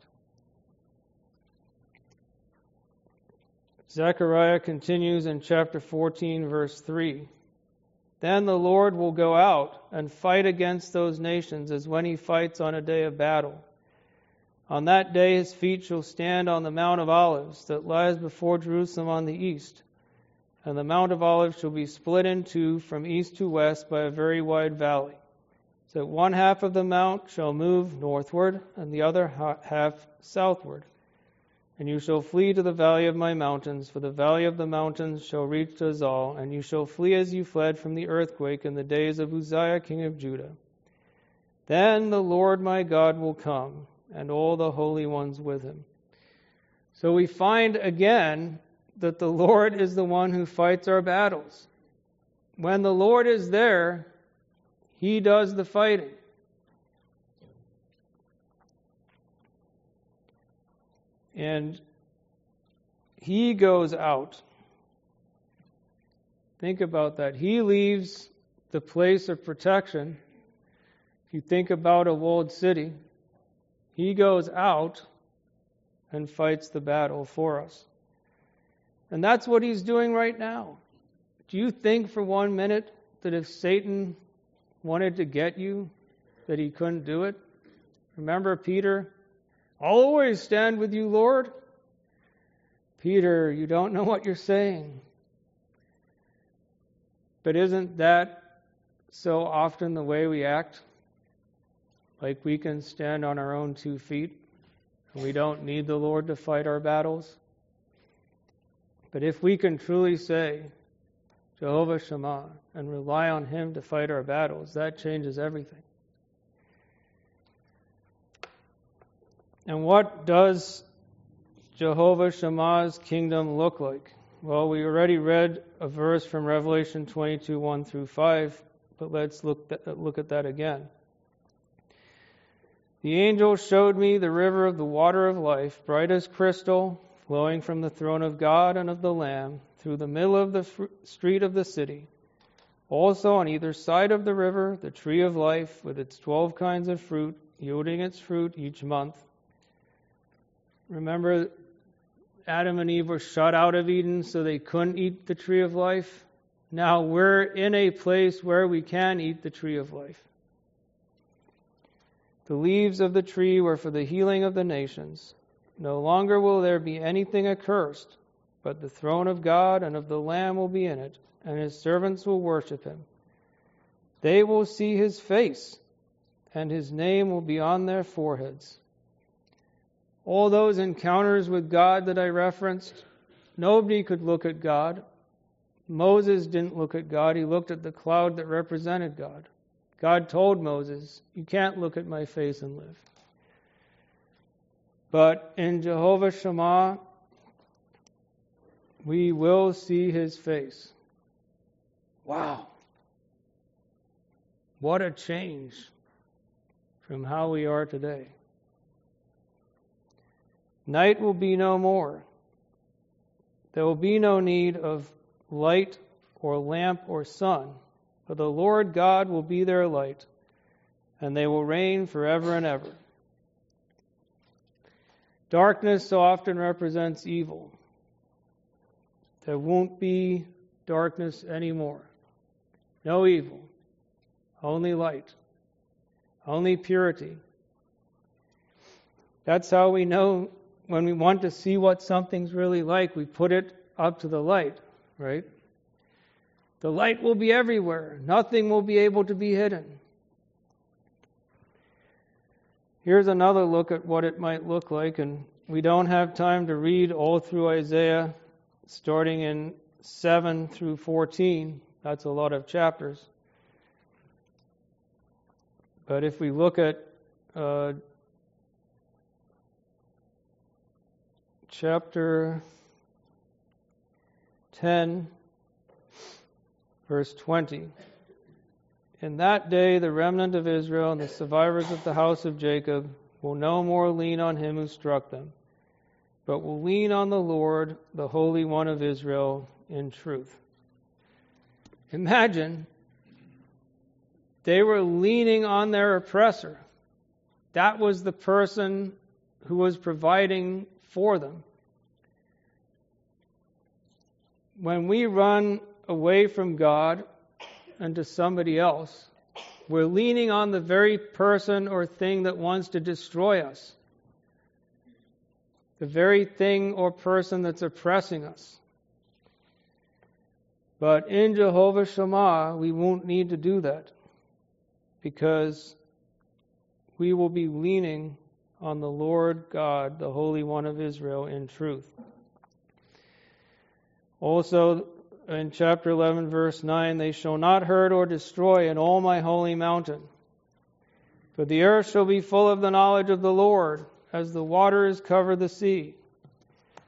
Zechariah continues in chapter 14, verse 3. Then the Lord will go out and fight against those nations as when he fights on a day of battle. On that day his feet shall stand on the Mount of Olives that lies before Jerusalem on the east. And the Mount of Olives shall be split in two from east to west by a very wide valley. So one half of the mount shall move northward, and the other half southward. And you shall flee to the valley of my mountains, for the valley of the mountains shall reach to Azal, and you shall flee as you fled from the earthquake in the days of Uzziah king of Judah. Then the Lord my God will come, and all the holy ones with him. So we find again that the Lord is the one who fights our battles. When the Lord is there, He does the fighting. And He goes out. Think about that. He leaves the place of protection. If you think about a walled city, He goes out and fights the battle for us. And that's what He's doing right now. Do you think for 1 minute that if Satan wanted to get you, that he couldn't do it? Remember Peter? I'll always stand with you, Lord. Peter, you don't know what you're saying. But isn't that so often the way we act? Like we can stand on our own 2 feet and we don't need the Lord to fight our battles? But if we can truly say, Jehovah Shammah, and rely on Him to fight our battles, that changes everything. And what does Jehovah Shammah's kingdom look like? Well, we already read a verse from Revelation 22, 1 through 5, but let's look at that again. The angel showed me the river of the water of life, bright as crystal, flowing from the throne of God and of the Lamb, through the middle of the street of the city. Also on either side of the river, the tree of life, with its 12 kinds of fruit, yielding its fruit each month. Remember, Adam and Eve were shut out of Eden, so they couldn't eat the tree of life. Now we're in a place where we can eat the tree of life. The leaves of the tree were for the healing of the nations. No longer will there be anything accursed, but the throne of God and of the Lamb will be in it, and His servants will worship Him. They will see His face, and His name will be on their foreheads. All those encounters with God that I referenced, nobody could look at God. Moses didn't look at God. He looked at the cloud that represented God. God told Moses, you can't look at my face and live. But in Jehovah Shammah, we will see His face. Wow. What a change from how we are today. Night will be no more. There will be no need of light or lamp or sun, for the Lord God will be their light, and they will reign forever and ever. Darkness so often represents evil. There won't be darkness anymore. No evil. Only light. Only purity. That's how we know when we want to see what something's really like, we put it up to the light, right? The light will be everywhere. Nothing will be able to be hidden. Here's another look at what it might look like, and we don't have time to read all through Isaiah, starting in 7 through 14. That's a lot of chapters. But if we look at chapter 10, verse 20. In that day, the remnant of Israel and the survivors of the house of Jacob will no more lean on him who struck them, but will lean on the Lord, the Holy One of Israel, in truth. Imagine, they were leaning on their oppressor. That was the person who was providing for them. When we run away from God and to somebody else, we're leaning on the very person or thing that wants to destroy us. The very thing or person that's oppressing us. But in Jehovah Shammah, we won't need to do that, because we will be leaning on the Lord God, the Holy One of Israel, in truth. Also, in chapter 11, verse 9, they shall not hurt or destroy in all my holy mountain. For the earth shall be full of the knowledge of the Lord, as the waters cover the sea.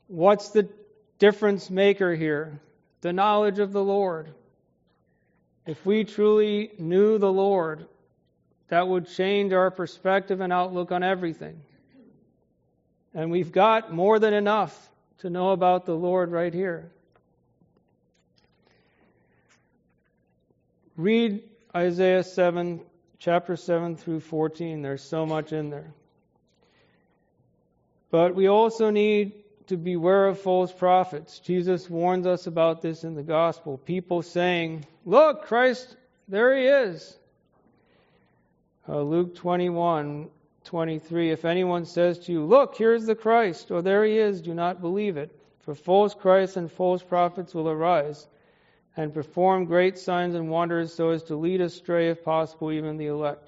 What's the difference maker here? The knowledge of the Lord. If we truly knew the Lord, that would change our perspective and outlook on everything. And we've got more than enough to know about the Lord right here. Read Isaiah 7, chapter 7 through 14. There's so much in there. But we also need to beware of false prophets. Jesus warns us about this in the gospel. People saying, "Look, Christ, there he is." Luke 21:23. If anyone says to you, "Look, here's the Christ," or "There he is," do not believe it. For false Christs and false prophets will arise and perform great signs and wonders so as to lead astray, if possible, even the elect.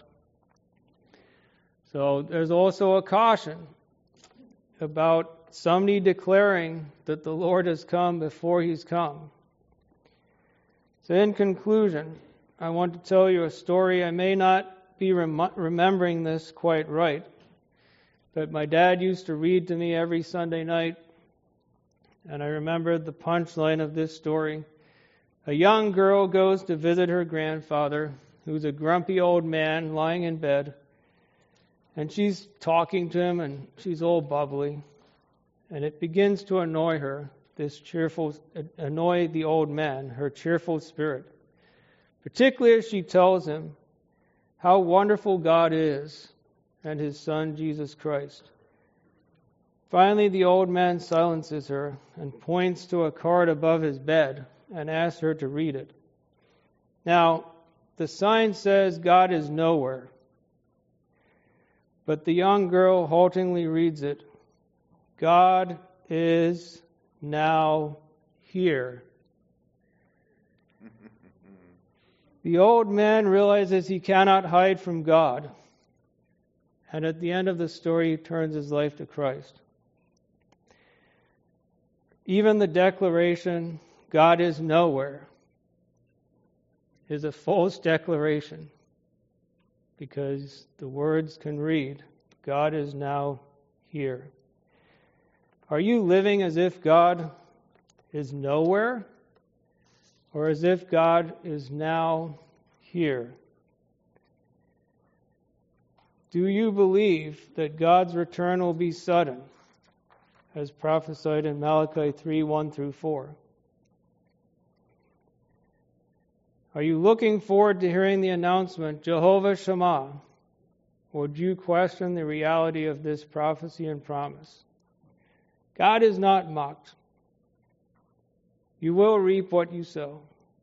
So there's also a caution about somebody declaring that the Lord has come before he's come. So in conclusion, I want to tell you a story. I may not be remembering this quite right, but my dad used to read to me every Sunday night, and I remembered the punchline of this story. A young girl goes to visit her grandfather, who's a grumpy old man lying in bed, and she's talking to him, and she's all bubbly. And it begins to annoy her, annoy the old man, her cheerful spirit. Particularly as she tells him how wonderful God is and his Son, Jesus Christ. Finally, the old man silences her and points to a card above his bed and asks her to read it. Now, the sign says God is nowhere. But the young girl haltingly reads it. God is now here. The old man realizes he cannot hide from God. And at the end of the story, he turns his life to Christ. Even the declaration, God is nowhere, is a false declaration. Because the words can read, God is now here. Are you living as if God is nowhere, or as if God is now here? Do you believe that God's return will be sudden, as prophesied in Malachi 3:1 through 4? Are you looking forward to hearing the announcement, Jehovah Shammah? Or do you question the reality of this prophecy and promise? God is not mocked. You will reap what you sow.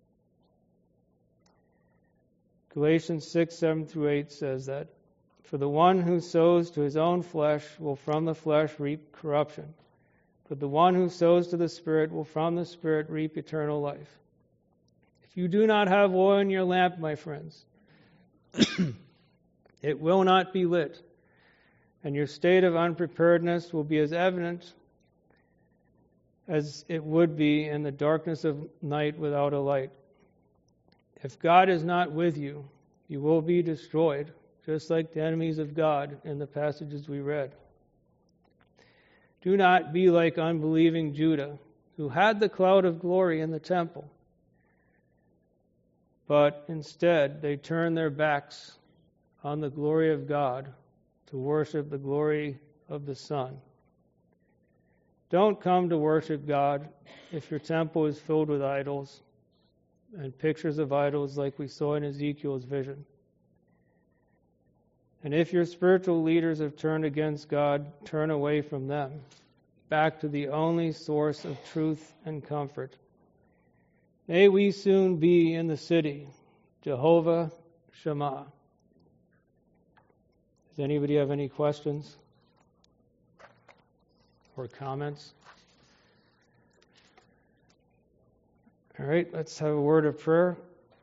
Galatians 6:7 through 8 says that, for the one who sows to his own flesh will from the flesh reap corruption, but the one who sows to the Spirit will from the Spirit reap eternal life. If you do not have oil in your lamp, my friends, it will not be lit, and your state of unpreparedness will be as evident as it would be in the darkness of night without a light. If God is not with you, you will be destroyed, just like the enemies of God in the passages we read. Do not be like unbelieving Judah, who had the cloud of glory in the temple, but instead they turned their backs on the glory of God to worship the glory of the Son. Don't come to worship God if your temple is filled with idols and pictures of idols like we saw in Ezekiel's vision. And if your spiritual leaders have turned against God, turn away from them, back to the only source of truth and comfort. May we soon be in the city, Jehovah Shammah. Does anybody have any questions or comments? All right, let's have a word of prayer.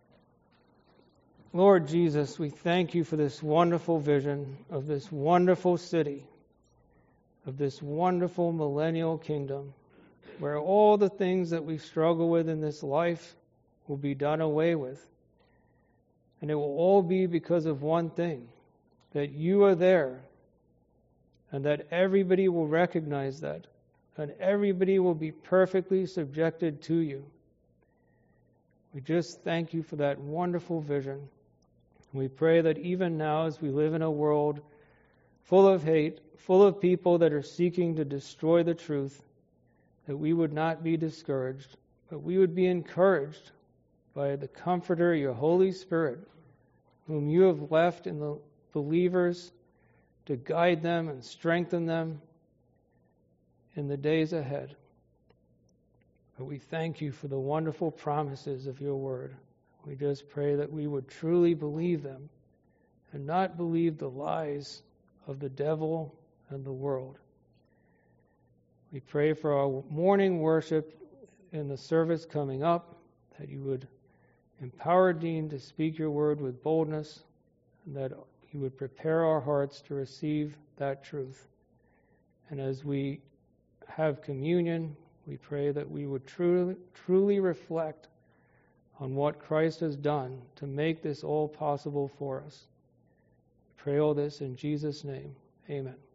Lord Jesus, we thank you for this wonderful vision of this wonderful city, of this wonderful millennial kingdom, where all the things that we struggle with in this life will be done away with. And it will all be because of one thing, that you are there, and that everybody will recognize that and everybody will be perfectly subjected to you. We just thank you for that wonderful vision. We pray that even now, as we live in a world full of hate, full of people that are seeking to destroy the truth, that we would not be discouraged, but we would be encouraged by the Comforter, your Holy Spirit, whom you have left in the believers to guide them and strengthen them in the days ahead. But we thank you for the wonderful promises of your word. We just pray that we would truly believe them and not believe the lies of the devil and the world. We pray for our morning worship in the service coming up, that you would empower Dean to speak your word with boldness, and that you would prepare our hearts to receive that truth. And as we have communion, we pray that we would truly reflect on what Christ has done to make this all possible for us. We pray all this in Jesus' name. Amen.